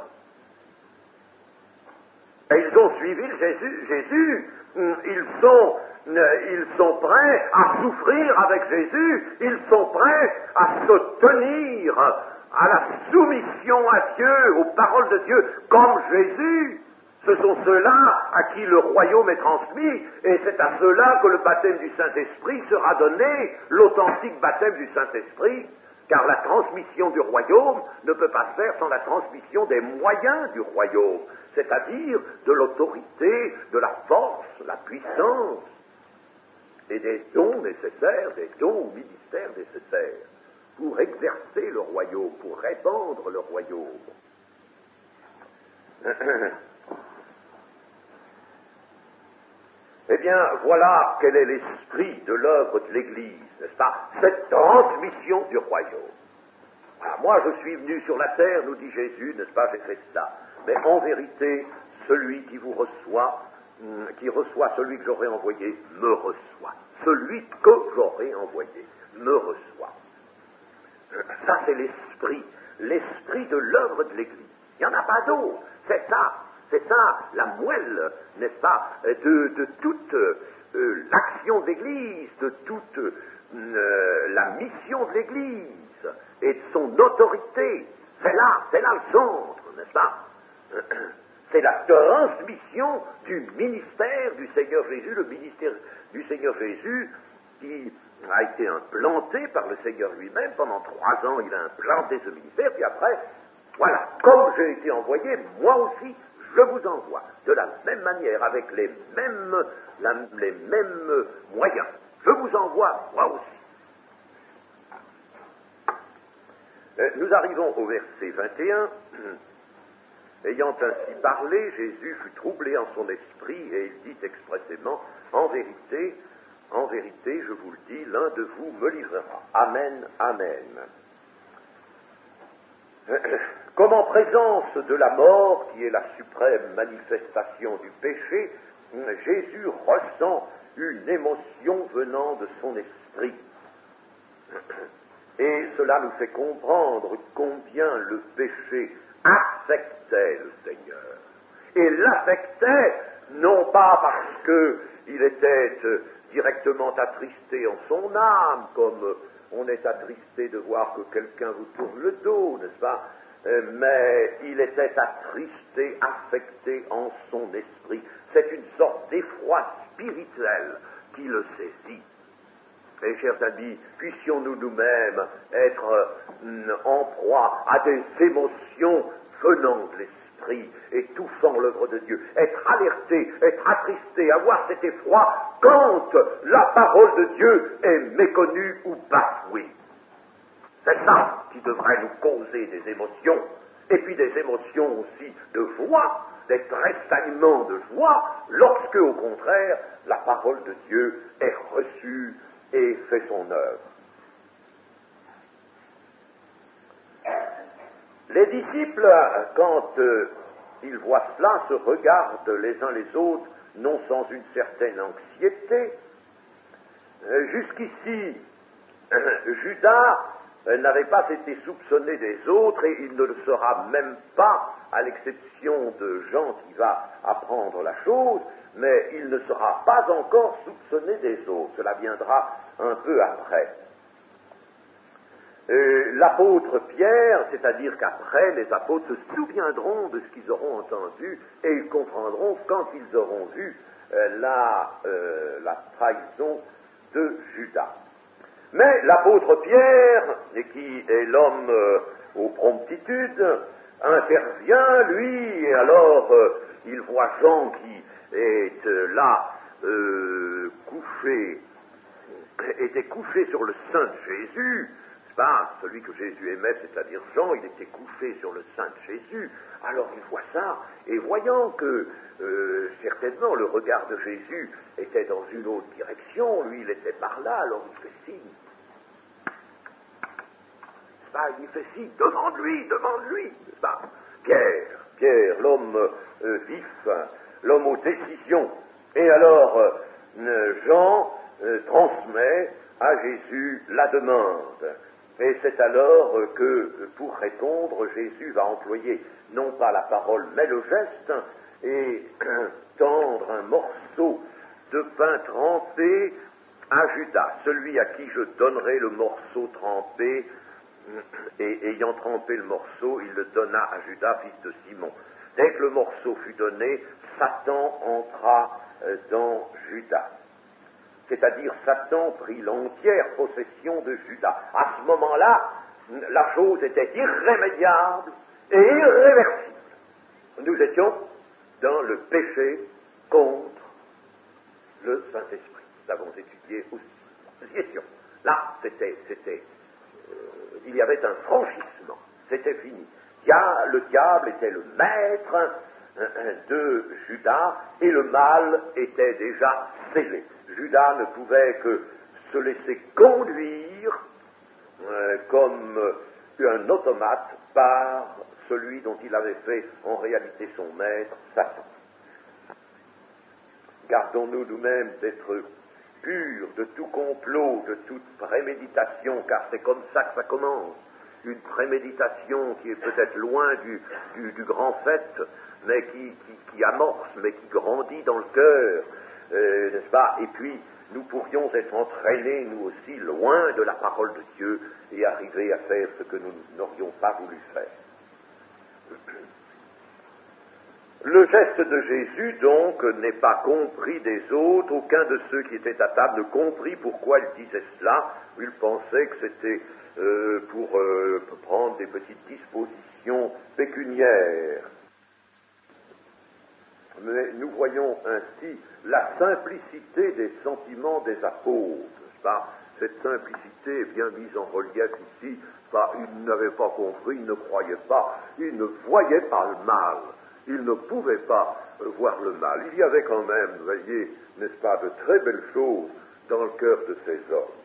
Et ils ont suivi Jésus. Ils sont prêts à souffrir avec Jésus. Ils sont prêts à se tenir à la soumission à Dieu, aux paroles de Dieu, comme Jésus. Ce sont ceux-là à qui le royaume est transmis, et c'est à ceux-là que le baptême du Saint-Esprit sera donné, l'authentique baptême du Saint-Esprit, car la transmission du royaume ne peut pas se faire sans la transmission des moyens du royaume, c'est-à-dire de l'autorité, de la force, la puissance, et des dons nécessaires, des dons ou ministères nécessaires, pour exercer le royaume, pour répandre le royaume. Eh bien, voilà quel est l'esprit de l'œuvre de l'Église, n'est-ce pas? Cette transmission du royaume. Voilà, moi je suis venu sur la terre, nous dit Jésus, n'est-ce pas, j'ai fait ça. Mais en vérité, celui qui vous reçoit, qui reçoit celui que j'aurai envoyé, me reçoit. Celui que j'aurai envoyé, me reçoit. Ça, c'est l'esprit de l'œuvre de l'Église. Il n'y en a pas d'autre. C'est ça, la moelle, n'est-ce pas, de toute l'action de l'Église, de toute la mission de l'Église et de son autorité. C'est là le centre, n'est-ce pas? C'est la transmission du ministère du Seigneur Jésus, le ministère du Seigneur Jésus qui a été implanté par le Seigneur lui-même. Pendant 3 ans, il a implanté ce ministère, puis après, voilà, comme j'ai été envoyé, moi aussi, je vous envoie. De la même manière, avec les mêmes moyens. Je vous envoie, moi aussi. Nous arrivons au verset 21. Ayant ainsi parlé, Jésus fut troublé en son esprit, et il dit expressément, en vérité, je vous le dis, l'un de vous me livrera. Amen, amen. Comme en présence de la mort, qui est la suprême manifestation du péché, Jésus ressent une émotion venant de son esprit. Et cela nous fait comprendre combien le péché affectait le Seigneur. Et l'affectait, non pas parce qu'il était directement attristé en son âme, comme on est attristé de voir que quelqu'un vous tourne le dos, n'est-ce pas? Mais il était attristé, affecté en son esprit. C'est une sorte d'effroi spirituel qui le saisit. Et chers amis, puissions-nous nous-mêmes être en proie à des émotions venant de l'esprit, étouffant l'œuvre de Dieu, être alertés, être attristés, avoir cet effroi quand la parole de Dieu est méconnue ou bafouée. C'est ça qui devrait nous causer des émotions, et puis des émotions aussi de joie, des tressaillements de joie, lorsque, au contraire, la parole de Dieu est reçue et fait son œuvre. Les disciples, quand ils voient cela, se regardent les uns les autres, non sans une certaine anxiété. Jusqu'ici, Judas n'avait pas été soupçonné des autres, et il ne le sera même pas, à l'exception de Jean qui va apprendre la chose, mais il ne sera pas encore soupçonné des autres. Cela viendra un peu après. L'apôtre Pierre, c'est-à-dire qu'après, les apôtres se souviendront de ce qu'ils auront entendu, et ils comprendront quand ils auront vu la trahison de Judas. Mais l'apôtre Pierre, qui est l'homme aux promptitudes, intervient, lui, et alors il voit Jean qui est là, était couché sur le sein de Jésus, c'est pas celui que Jésus aimait, c'est-à-dire Jean, il était couché sur le sein de Jésus. Alors il voit ça, et voyant que certainement le regard de Jésus était dans une autre direction, lui il était par là, alors il fait signe. C'est pas, il fait signe, demande-lui, c'est pas. Pierre, l'homme vif, l'homme aux décisions. Et alors Jean transmet à Jésus la demande. Et c'est alors que, pour répondre, Jésus va employer non pas la parole, mais le geste, et tendre un morceau de pain trempé à Judas, celui à qui je donnerai le morceau trempé, et ayant trempé le morceau, il le donna à Judas, fils de Simon. Dès que le morceau fut donné, Satan entra dans Judas. C'est-à-dire Satan prit l'entière possession de Judas. À ce moment-là, la chose était irrémédiable et irréversible. Nous étions dans le péché contre le Saint-Esprit. Nous l'avons étudié aussi. Nous y étions. Là, il y avait un franchissement. C'était fini. Le diable était le maître de Judas et le mal était déjà scellé. Judas ne pouvait que se laisser conduire comme un automate par celui dont il avait fait en réalité son maître, Satan. Gardons-nous nous-mêmes d'être purs de tout complot, de toute préméditation, car c'est comme ça que ça commence. Une préméditation qui est peut-être loin du grand fait, mais qui amorce, mais qui grandit dans le cœur, n'est-ce pas? Et puis, nous pourrions être entraînés, nous aussi, loin de la parole de Dieu, et arriver à faire ce que nous n'aurions pas voulu faire. Le geste de Jésus, donc, n'est pas compris des autres. Aucun de ceux qui étaient à table ne comprit pourquoi il disait cela. Il pensait que c'était pour prendre des petites dispositions pécuniaires. Mais nous voyons ainsi la simplicité des sentiments des apôtres, n'est-ce pas? Cette simplicité est bien mise en relief ici. Ils n'avaient pas compris, ils ne croyaient pas, ils ne voyaient pas le mal. Ils ne pouvaient pas voir le mal. Il y avait quand même, vous voyez, n'est-ce pas, de très belles choses dans le cœur de ces hommes.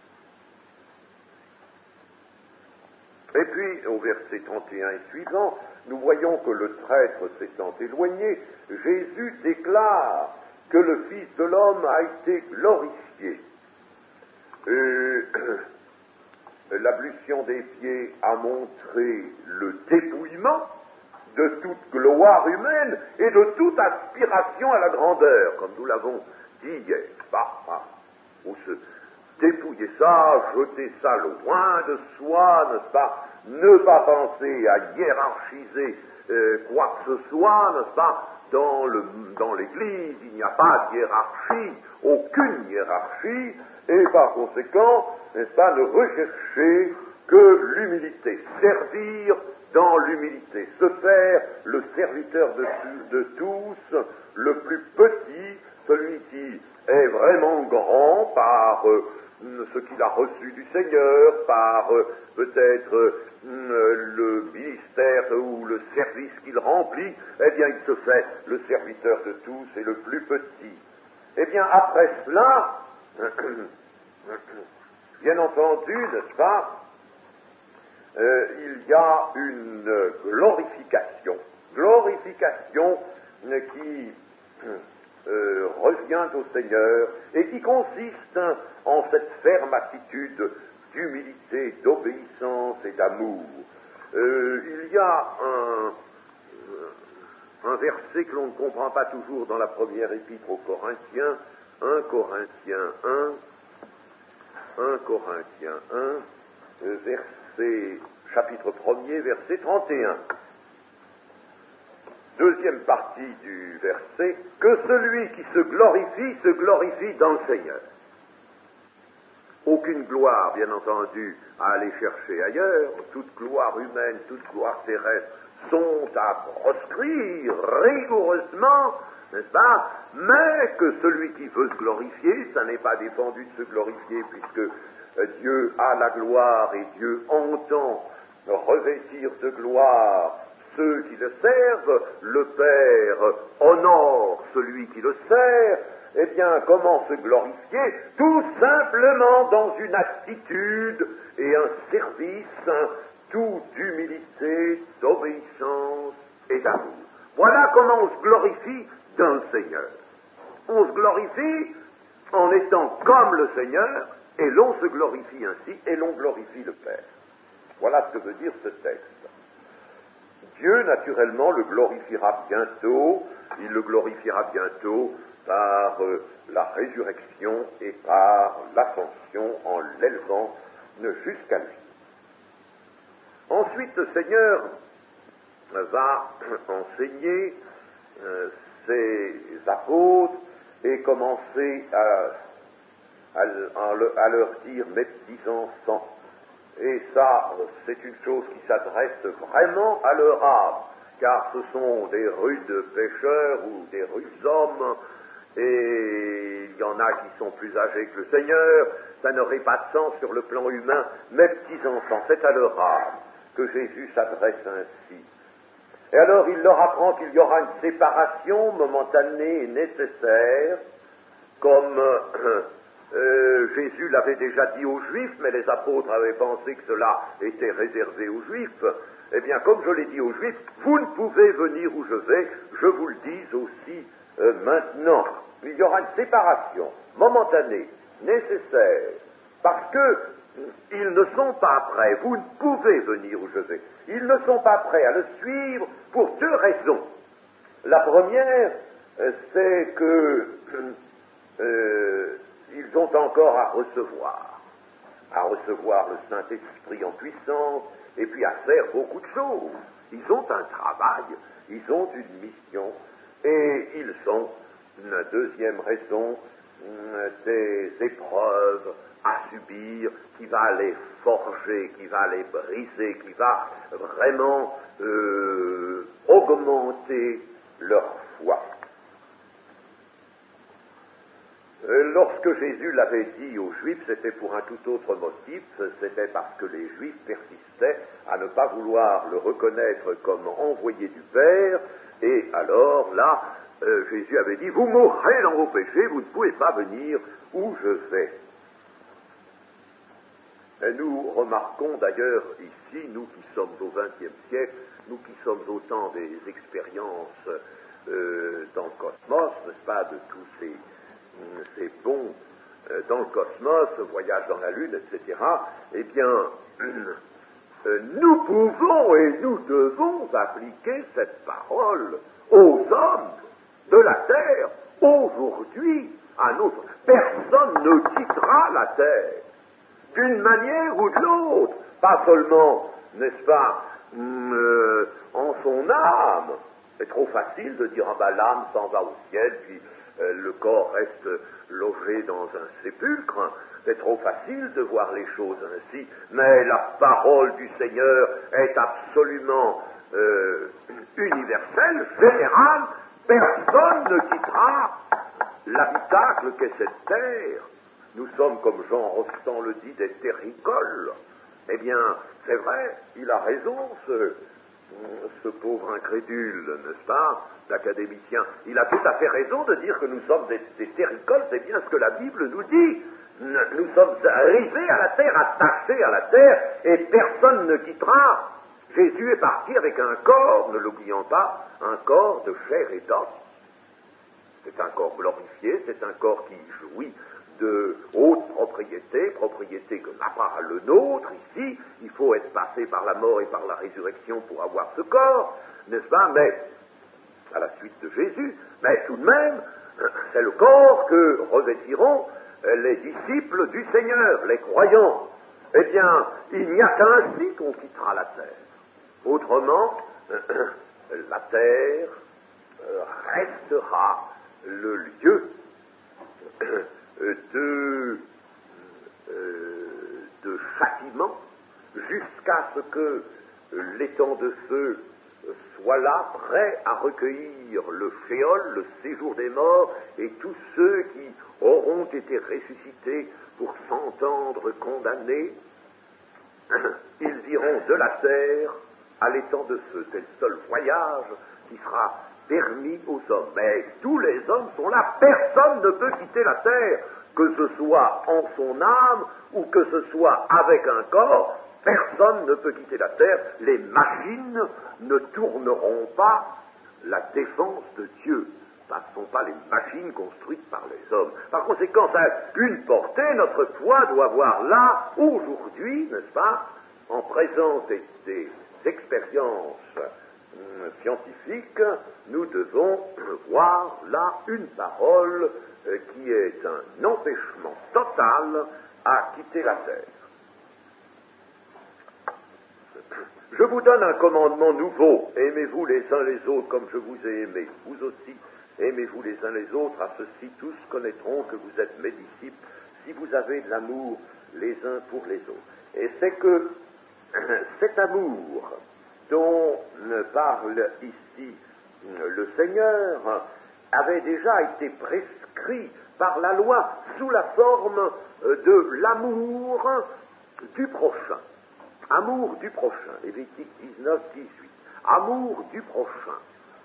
Et puis, au verset 31 et suivant, nous voyons que le traître s'étant éloigné, Jésus déclare que le Fils de l'homme a été glorifié. l'ablution des pieds a montré le dépouillement de toute gloire humaine et de toute aspiration à la grandeur, comme nous l'avons dit hier. Ou se dépouiller ça, jeter ça loin de soi, n'est-ce pas, ne pas penser à hiérarchiser quoi que ce soit, n'est-ce pas, dans l'Église, il n'y a pas de hiérarchie, aucune hiérarchie, et par conséquent, n'est-ce pas, ne rechercher que l'humilité, servir dans l'humilité, se faire le serviteur de tous, le plus petit, celui qui est vraiment grand par ce qu'il a reçu du Seigneur, par peut-être le ministère ou le service qu'il remplit, eh bien il se fait le serviteur de tous et le plus petit. Eh bien après cela, bien entendu, n'est-ce pas, il y a une glorification qui revient au Seigneur et qui consiste en cette ferme attitude d'humilité, d'obéissance et d'amour. Il y a un verset que l'on ne comprend pas toujours dans la première épître aux Corinthiens, 1 Corinthiens 1, chapitre 1er, verset 31. Deuxième partie du verset, que celui qui se glorifie dans le Seigneur. Aucune gloire, bien entendu, à aller chercher ailleurs. Toute gloire humaine, toute gloire terrestre sont à proscrire rigoureusement, n'est-ce pas? Mais que celui qui veut se glorifier, ça n'est pas défendu de se glorifier, puisque Dieu a la gloire et Dieu entend revêtir de gloire ceux qui le servent, le Père honore celui qui le sert. Eh bien, comment se glorifier? Tout simplement dans une attitude et un service, tout d'humilité, d'obéissance et d'amour. Voilà comment on se glorifie dans le Seigneur. On se glorifie en étant comme le Seigneur, et l'on se glorifie ainsi, et l'on glorifie le Père. Voilà ce que veut dire ce texte. Dieu, naturellement, le glorifiera bientôt, il le glorifiera bientôt par la résurrection et par l'ascension en l'élevant jusqu'à lui. Ensuite, le Seigneur va enseigner ses apôtres et commencer à leur dire « mes petits enfants ». Et ça, c'est une chose qui s'adresse vraiment à leur âme, car ce sont des rudes pécheurs ou des rudes hommes, et il y en a qui sont plus âgés que le Seigneur, ça n'aurait pas de sens sur le plan humain. Mes petits enfants, c'est à leur âme que Jésus s'adresse ainsi. Et alors il leur apprend qu'il y aura une séparation momentanée et nécessaire, comme Jésus l'avait déjà dit aux Juifs, mais les apôtres avaient pensé que cela était réservé aux Juifs. Eh bien, comme je l'ai dit aux Juifs, vous ne pouvez venir où je vais, je vous le dis aussi maintenant. Il y aura une séparation momentanée, nécessaire, parce que ils ne sont pas prêts. Vous ne pouvez venir où je vais. Ils ne sont pas prêts à le suivre pour deux raisons. La première, c'est que ils ont encore à recevoir le Saint-Esprit en puissance, et puis à faire beaucoup de choses. Ils ont un travail, ils ont une mission, et ils ont, une deuxième raison, des épreuves à subir qui va les forger, qui va les briser, qui va vraiment augmenter leur foi. Lorsque Jésus l'avait dit aux Juifs, c'était pour un tout autre motif, c'était parce que les Juifs persistaient à ne pas vouloir le reconnaître comme envoyé du Père, et alors là, Jésus avait dit, vous mourrez dans vos péchés, vous ne pouvez pas venir où je vais. Et nous remarquons d'ailleurs ici, nous qui sommes au XXe siècle, nous qui sommes au temps des expériences dans le cosmos, n'est-ce pas, de tous ces bons dans le cosmos, voyage dans la Lune, etc., eh bien, nous pouvons et nous devons appliquer cette parole aux hommes de la terre aujourd'hui. À notre... Personne ne quittera la terre d'une manière ou de l'autre, pas seulement, n'est-ce pas, en son âme. C'est trop facile de dire, l'âme s'en va au ciel, puis le corps reste logé dans un sépulcre. C'est trop facile de voir les choses ainsi, mais la parole du Seigneur est absolument universelle, générale. Personne ne quittera l'habitacle qu'est cette terre. Nous sommes, comme Jean Rostand le dit, des terricoles. Eh bien, c'est vrai, il a raison, ce pauvre incrédule, n'est-ce pas, l'académicien. Il a tout à fait raison de dire que nous sommes des terricoles, c'est bien ce que la Bible nous dit. Nous sommes arrivés à la terre, attachés à la terre, et personne ne quittera. Jésus est parti avec un corps, ne l'oublions pas, un corps de chair et d'os. C'est un corps glorifié, c'est un corps qui jouit de haute propriété que n'a pas le nôtre ici. Il faut être passé par la mort et par la résurrection pour avoir ce corps, n'est-ce pas? Mais, à la suite de Jésus, mais tout de même, c'est le corps que revêtiront les disciples du Seigneur, les croyants. Eh bien, il n'y a qu'ainsi qu'on quittera la terre. Autrement, la terre restera le lieu de châtiment jusqu'à ce que l'étang de feu soit là, prêt à recueillir le shéol, le séjour des morts, et tous ceux qui auront été ressuscités pour s'entendre condamnés, ils iront de la terre à l'étang de feu. C'est le seul voyage qui sera permis aux hommes. Mais tous les hommes sont là, personne ne peut quitter la terre, que ce soit en son âme ou que ce soit avec un corps, personne ne peut quitter la terre. Les machines ne tourneront pas la défense de Dieu. Ce ne sont pas les machines construites par les hommes. Par conséquent, ça a une portée, notre foi doit voir là, aujourd'hui, n'est-ce pas, en présence des expériences scientifiques, nous devons voir là une parole qui est un empêchement total à quitter la terre. Je vous donne un commandement nouveau, aimez-vous les uns les autres comme je vous ai aimés. Vous aussi, aimez-vous les uns les autres, à ceci tous connaîtront que vous êtes mes disciples, si vous avez de l'amour les uns pour les autres. Et c'est que cet amour dont parle ici le Seigneur avait déjà été prescrit par la loi sous la forme de l'amour du prochain. Amour du prochain, Lévitique 19, 18. Amour du prochain.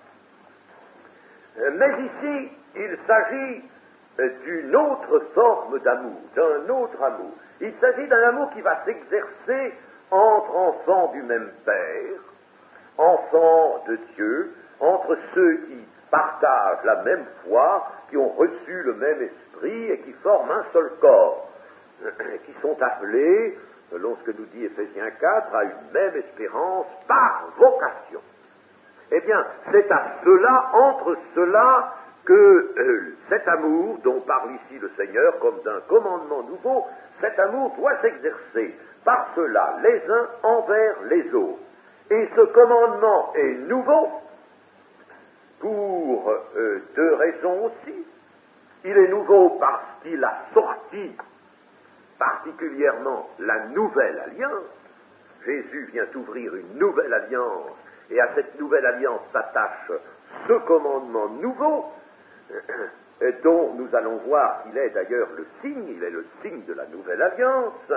Mais ici, il s'agit d'une autre forme d'amour, d'un autre amour. Il s'agit d'un amour qui va s'exercer entre enfants du même Père, enfants de Dieu, entre ceux qui partagent la même foi, qui ont reçu le même esprit et qui forment un seul corps, qui sont appelés, selon ce que nous dit Éphésiens 4, à une même espérance par vocation. Eh bien, c'est à cela, entre cela, que cet amour dont parle ici le Seigneur comme d'un commandement nouveau, cet amour doit s'exercer par cela les uns envers les autres. Et ce commandement est nouveau pour deux raisons aussi. Il est nouveau parce qu'il a sorti particulièrement la nouvelle alliance. Jésus vient ouvrir une nouvelle alliance, et à cette nouvelle alliance s'attache ce commandement nouveau, dont nous allons voir qu'il est d'ailleurs le signe, il est le signe de la nouvelle alliance.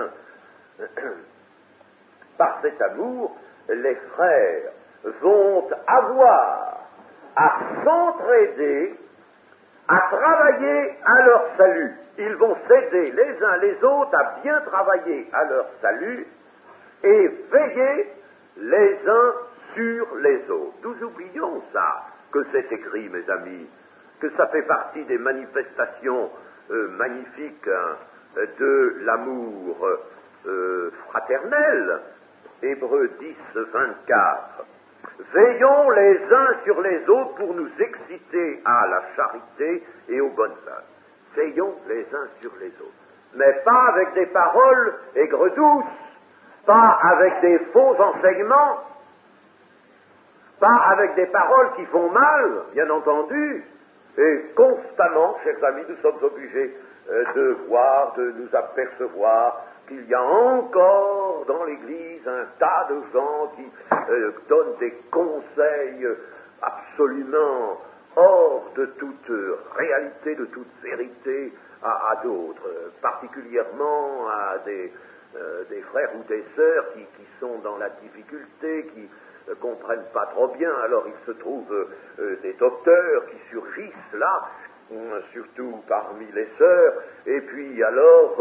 Par cet amour, les frères vont avoir à s'entraider, à travailler à leur salut. Ils vont s'aider les uns les autres à bien travailler à leur salut et veiller les uns sur les autres. Nous oublions ça, que c'est écrit, mes amis, que ça fait partie des manifestations magnifiques de l'amour fraternelle. Hébreux 10, 24. Veillons les uns sur les autres pour nous exciter à la charité et aux bonnes œuvres. Veillons les uns sur les autres. Mais pas avec des paroles aigres-douces, pas avec des faux enseignements, pas avec des paroles qui font mal, bien entendu. Et constamment, chers amis, nous sommes obligés de voir, de nous apercevoir qu'il y a encore dans l'Église un tas de gens qui donnent des conseils absolument hors de toute réalité, de toute vérité à d'autres, particulièrement à des frères ou des sœurs qui sont dans la difficulté, qui ne comprennent pas trop bien. Alors il se trouve des docteurs qui surgissent là, surtout parmi les sœurs, et puis alors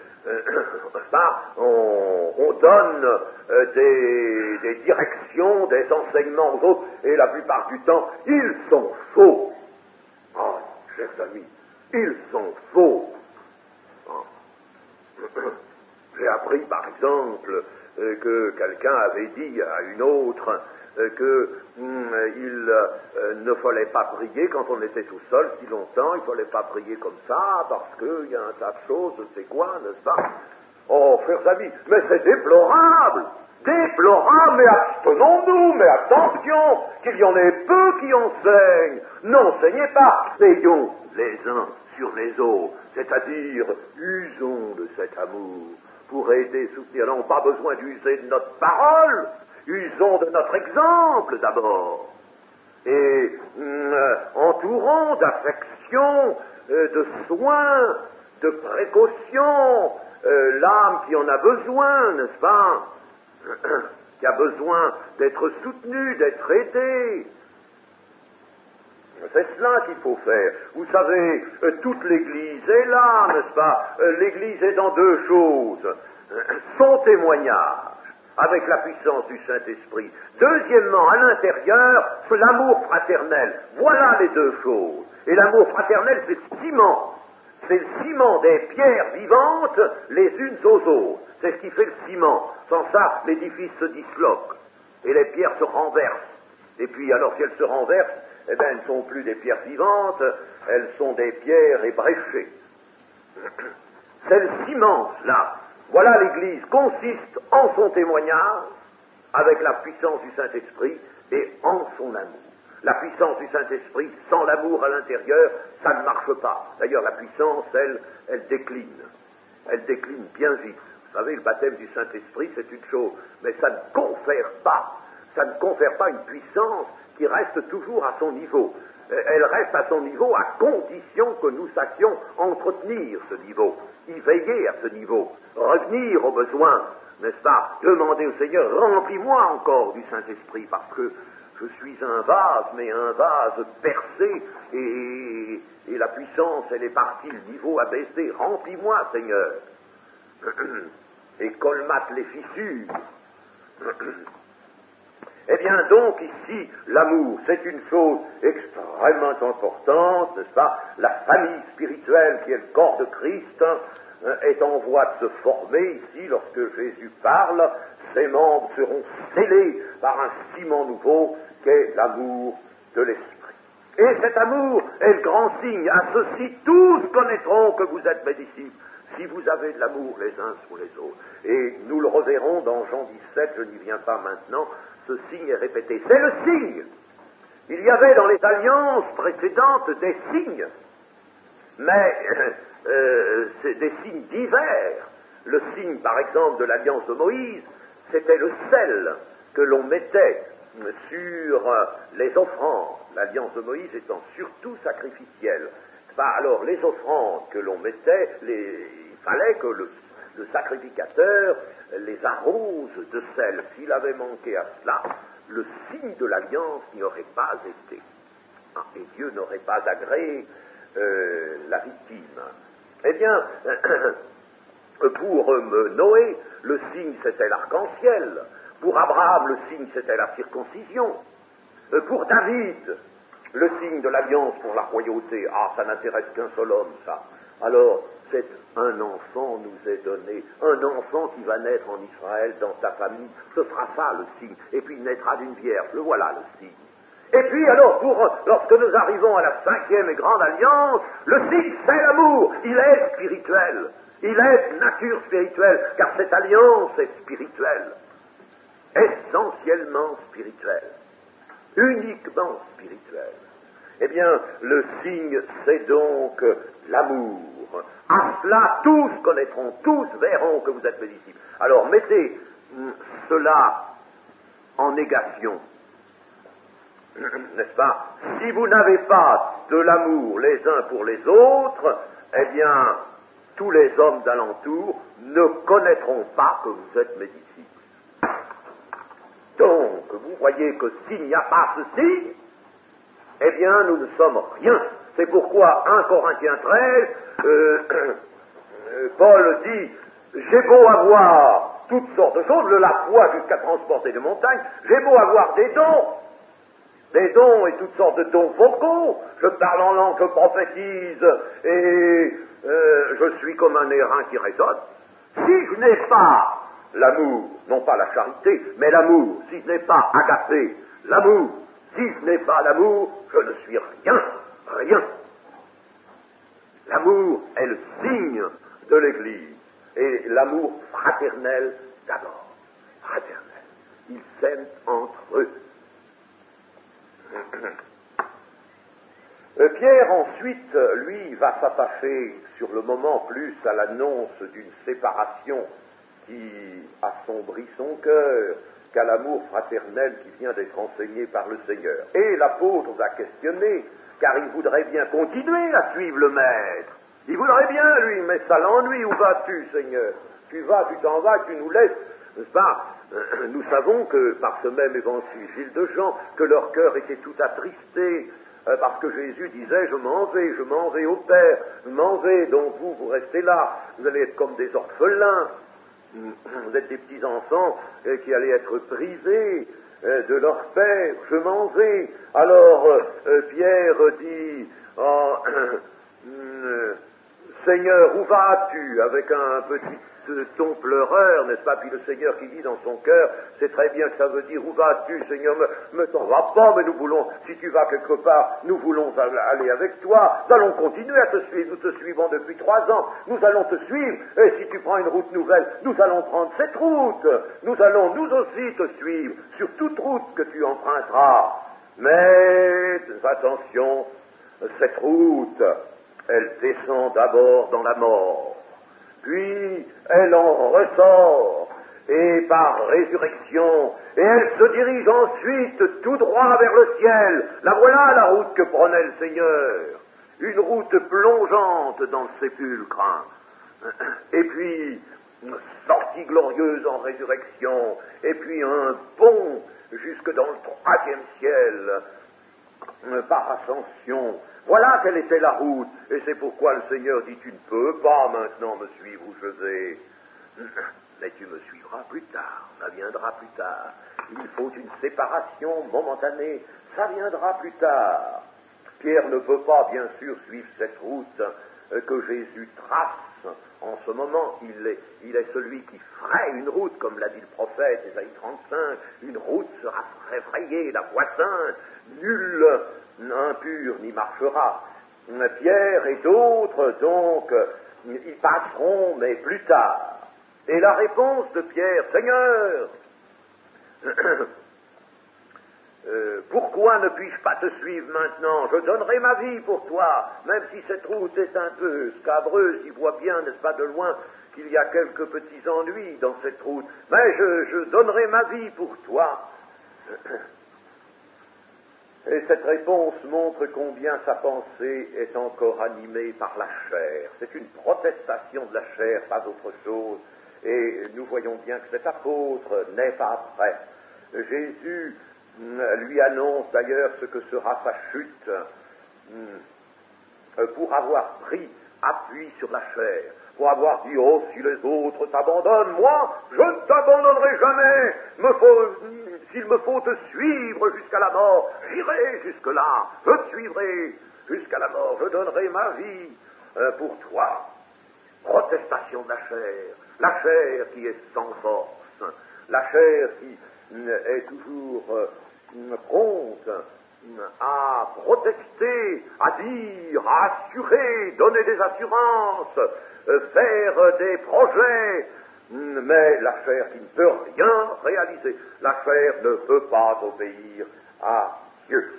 on donne des directions, des enseignements aux autres, et la plupart du temps, ils sont faux. Oh, chers amis, ils sont faux. Oh. J'ai appris, par exemple, que quelqu'un avait dit à une autre qu'il ne fallait pas prier quand on était tout seul si longtemps, il ne fallait pas prier comme ça, parce qu'il y a un tas de choses, je sais quoi, n'est-ce pas? Oh, chers amis, mais c'est déplorable, mais abstenons-nous, mais attention, qu'il y en ait peu qui enseignent, n'enseignez pas, veillons les uns sur les autres, c'est-à-dire usons de cet amour pour aider, soutenir. Non, pas besoin d'user de notre parole, usons de notre exemple d'abord, et entourons d'affection, de soins, de précautions, l'âme qui en a besoin, n'est-ce pas, qui a besoin d'être soutenue, d'être aidée. C'est cela qu'il faut faire. Vous savez, toute l'Église est là, n'est-ce pas? L'Église est dans deux choses. Son témoignage, avec la puissance du Saint-Esprit. Deuxièmement, à l'intérieur, c'est l'amour fraternel. Voilà les deux choses. Et l'amour fraternel, c'est le ciment. C'est le ciment des pierres vivantes les unes aux autres. C'est ce qui fait le ciment. Sans ça, l'édifice se disloque. Et les pierres se renversent. Et puis, alors, si elles se renversent, eh bien, elles ne sont plus des pierres vivantes, elles sont des pierres ébréchées. C'est le ciment, là. Voilà, l'Église consiste en son témoignage, avec la puissance du Saint-Esprit, et en son amour. La puissance du Saint-Esprit, sans l'amour à l'intérieur, ça ne marche pas. D'ailleurs, la puissance, elle décline. Elle décline bien vite. Vous savez, le baptême du Saint-Esprit, c'est une chose, mais ça ne confère pas. Ça ne confère pas une puissance qui reste toujours à son niveau. Elle reste à son niveau à condition que nous sachions entretenir ce niveau, y veiller à ce niveau, revenir aux besoins, n'est-ce pas? Demander au Seigneur, remplis-moi encore du Saint-Esprit, parce que je suis un vase, mais un vase percé, et la puissance, elle est partie, le niveau a baissé. Remplis-moi, Seigneur, et colmate les fissures. Eh bien, donc, ici, l'amour, c'est une chose extrêmement importante, n'est-ce pas? La famille spirituelle, qui est le corps de Christ, est en voie de se former ici, lorsque Jésus parle. Ses membres seront scellés par un ciment nouveau, qu'est l'amour de l'Esprit. Et cet amour est le grand signe. À ceci, tous connaîtront que vous êtes mes disciples, si vous avez de l'amour les uns sur les autres. Et nous le reverrons dans Jean 17, je n'y viens pas maintenant. Ce signe est répété. C'est le signe. Il y avait dans les alliances précédentes des signes, mais c'est des signes divers. Le signe, par exemple, de l'alliance de Moïse, c'était le sel que l'on mettait sur les offrandes. L'alliance de Moïse étant surtout sacrificielle. Alors, les offrandes que l'on mettait, il fallait que le sacrificateur les arrose de sel. S'il avait manqué à cela, le signe de l'alliance n'y aurait pas été. Et Dieu n'aurait pas agréé la victime. Eh bien, pour Noé, le signe c'était l'arc-en-ciel. Pour Abraham, le signe c'était la circoncision. Pour David, le signe de l'alliance pour la royauté. Ah, ça n'intéresse qu'un seul homme, ça. Alors, un enfant nous est donné, un enfant qui va naître en Israël dans ta famille, ce sera ça le signe, et puis il naîtra d'une vierge, le voilà le signe. Et puis alors, lorsque nous arrivons à la 5e et grande alliance, le signe c'est l'amour, il est spirituel, il est de nature spirituelle, car cette alliance est spirituelle, essentiellement spirituelle, uniquement spirituelle. Eh bien, le signe, c'est donc l'amour. À cela, tous connaîtront, tous verront que vous êtes mes disciples. Alors, mettez cela en négation, n'est-ce pas? Si vous n'avez pas de l'amour les uns pour les autres, eh bien, tous les hommes d'alentour ne connaîtront pas que vous êtes mes disciples. Donc, vous voyez que s'il n'y a pas ceci, eh bien, nous ne sommes rien. C'est pourquoi 1 Corinthiens 13, Paul dit, j'ai beau avoir toutes sortes de choses, de la foi jusqu'à transporter des montagnes, j'ai beau avoir des dons et toutes sortes de dons vocaux, je parle en langue, je prophétise, et je suis comme un airain qui résonne. Si je n'ai pas l'amour, non pas la charité, mais l'amour, si je n'ai pas agapé, l'amour, si je n'ai pas l'amour, je ne suis rien, rien. L'amour est le signe de l'Église, et l'amour fraternel d'abord, fraternel. Ils s'aiment entre eux. Pierre ensuite, lui, va s'attacher sur le moment plus à l'annonce d'une séparation qui assombrit son cœur qu'à l'amour fraternel qui vient d'être enseigné par le Seigneur. Et l'apôtre va questionner, car il voudrait bien continuer à suivre le Maître. Il voudrait bien, lui, mais ça l'ennuie. Où vas-tu, Seigneur? Tu vas, tu t'en vas, tu nous laisses, n'est-ce pas? Nous savons que, par ce même évangile de Jean, que leur cœur était tout attristé, parce que Jésus disait, je m'en vais au Père, je m'en vais, donc vous restez là, vous allez être comme des orphelins, vous êtes des petits-enfants qui allaient être privés de leur Père, je m'en vais. Alors, Pierre dit, oh, Seigneur, où vas-tu? Avec un petit ton pleureur, n'est-ce pas? Puis le Seigneur qui dit dans son cœur, c'est très bien que ça veut dire, où vas-tu, Seigneur? Me t'en vas pas, mais nous voulons, si tu vas quelque part, nous voulons aller avec toi. Nous allons continuer à te suivre, nous te suivons depuis 3 ans, nous allons te suivre, et si tu prends une route nouvelle, nous allons prendre cette route. Nous allons nous aussi te suivre sur toute route que tu emprunteras. Mais, attention, cette route, elle descend d'abord dans la mort. Puis, elle en ressort, et par résurrection, et elle se dirige ensuite tout droit vers le ciel. La voilà la route que prenait le Seigneur, une route plongeante dans le sépulcre. Et puis, une sortie glorieuse en résurrection, et puis un bond jusque dans le 3e ciel, par ascension. Voilà quelle était la route, et c'est pourquoi le Seigneur dit, tu ne peux pas maintenant me suivre où je vais, mais tu me suivras plus tard, ça viendra plus tard. Il faut une séparation momentanée, ça viendra plus tard. Pierre ne peut pas, bien sûr, suivre cette route que Jésus trace en ce moment. Il est celui qui fraye une route, comme l'a dit le prophète, Ésaïe 35, une route sera frayée, la voie sainte, nul impur n'y marchera. Pierre et d'autres, donc, ils passeront, mais plus tard. Et la réponse de Pierre, Seigneur, pourquoi ne puis-je pas te suivre maintenant? Je donnerai ma vie pour toi, même si cette route est un peu scabreuse, il voit bien, n'est-ce pas, de loin, qu'il y a quelques petits ennuis dans cette route, mais je donnerai ma vie pour toi. Et cette réponse montre combien sa pensée est encore animée par la chair. C'est une protestation de la chair, pas autre chose. Et nous voyons bien que cet apôtre n'est pas prêt. Jésus lui annonce d'ailleurs ce que sera sa chute pour avoir pris appui sur la chair, pour avoir dit, oh, si les autres t'abandonnent, moi, je ne t'abandonnerai jamais. S'il me faut te suivre jusqu'à la mort, j'irai jusque-là, je te suivrai jusqu'à la mort, je donnerai ma vie pour toi. protestation de la chair qui est sans force, la chair qui est toujours prompte à protester, à dire, à assurer, donner des assurances, faire des projets, mais la chair qui ne peut rien réaliser, la chair ne peut pas obéir à Dieu.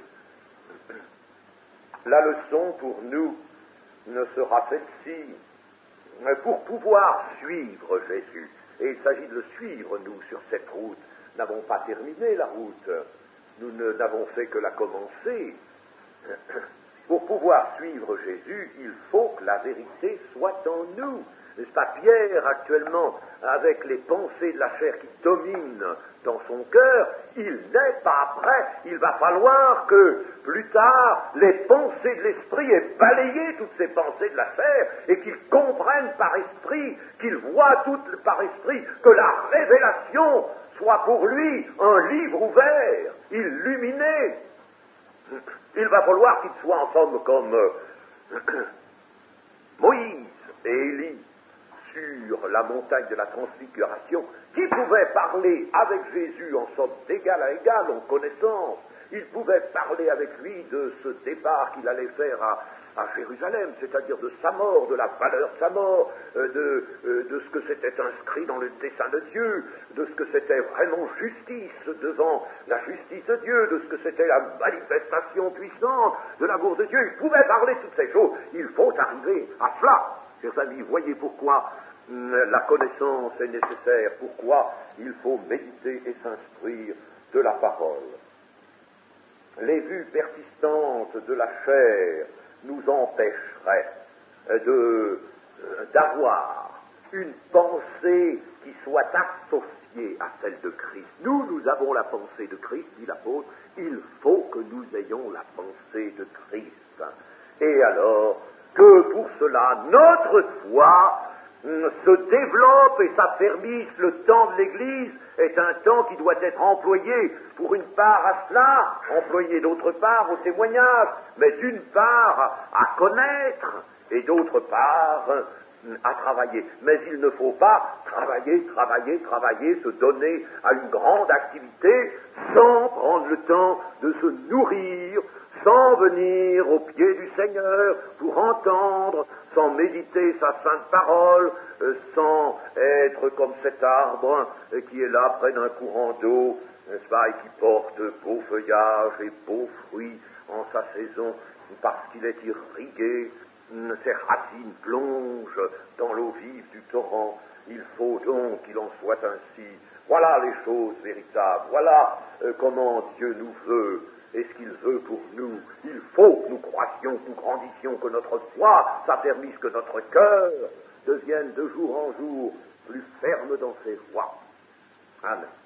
La leçon pour nous ne sera celle-ci. Pour pouvoir suivre Jésus, et il s'agit de le suivre, nous, sur cette route, nous n'avons pas terminé la route, nous n'avons fait que la commencer. Pour pouvoir suivre Jésus, il faut que la vérité soit en nous. N'est-ce pas, Pierre, actuellement, avec les pensées de la chair qui dominent dans son cœur, il n'est pas prêt. Il va falloir que, plus tard, les pensées de l'esprit aient balayé toutes ces pensées de la chair et qu'il comprenne par esprit, qu'il voit toutes par esprit, que la révélation soit pour lui un livre ouvert, illuminé. Il va falloir qu'il soit en somme comme Moïse et Élie sur la montagne de la transfiguration, qui pouvaient parler avec Jésus en somme d'égal à égal, en connaissance. Ils pouvaient parler avec lui de ce départ qu'il allait faire à Jérusalem, c'est-à-dire de sa mort, de la valeur de sa mort, de ce que c'était inscrit dans le dessein de Dieu, de ce que c'était vraiment justice devant la justice de Dieu, de ce que c'était la manifestation puissante de l'amour de Dieu. Ils pouvaient parler de toutes ces choses. Il faut arriver à cela. Chers amis, voyez pourquoi la connaissance est nécessaire, pourquoi il faut méditer et s'instruire de la parole. Les vues persistantes de la chair nous empêcheraient d'avoir une pensée qui soit associée à celle de Christ. Nous avons la pensée de Christ, dit l'apôtre, il faut que nous ayons la pensée de Christ. Et alors, que pour cela, notre foi se développe et s'affermisse. Le temps de l'Église est un temps qui doit être employé pour une part à cela, employé d'autre part au témoignage, mais d'une part à connaître et d'autre part à travailler. Mais il ne faut pas travailler, se donner à une grande activité sans prendre le temps de se nourrir, sans venir aux pieds du Seigneur pour entendre, sans méditer sa sainte parole, sans être comme cet arbre qui est là près d'un courant d'eau, n'est-ce pas, et qui porte beau feuillage et beaux fruits en sa saison, parce qu'il est irrigué, ses racines plongent dans l'eau vive du torrent. Il faut donc qu'il en soit ainsi. Voilà les choses véritables. Voilà comment Dieu nous veut et ce qu'il veut pour nous. Il faut que nous croissions, que nous grandissions, que notre foi s'affermisse, que notre cœur devienne de jour en jour plus ferme dans ses voies. Amen.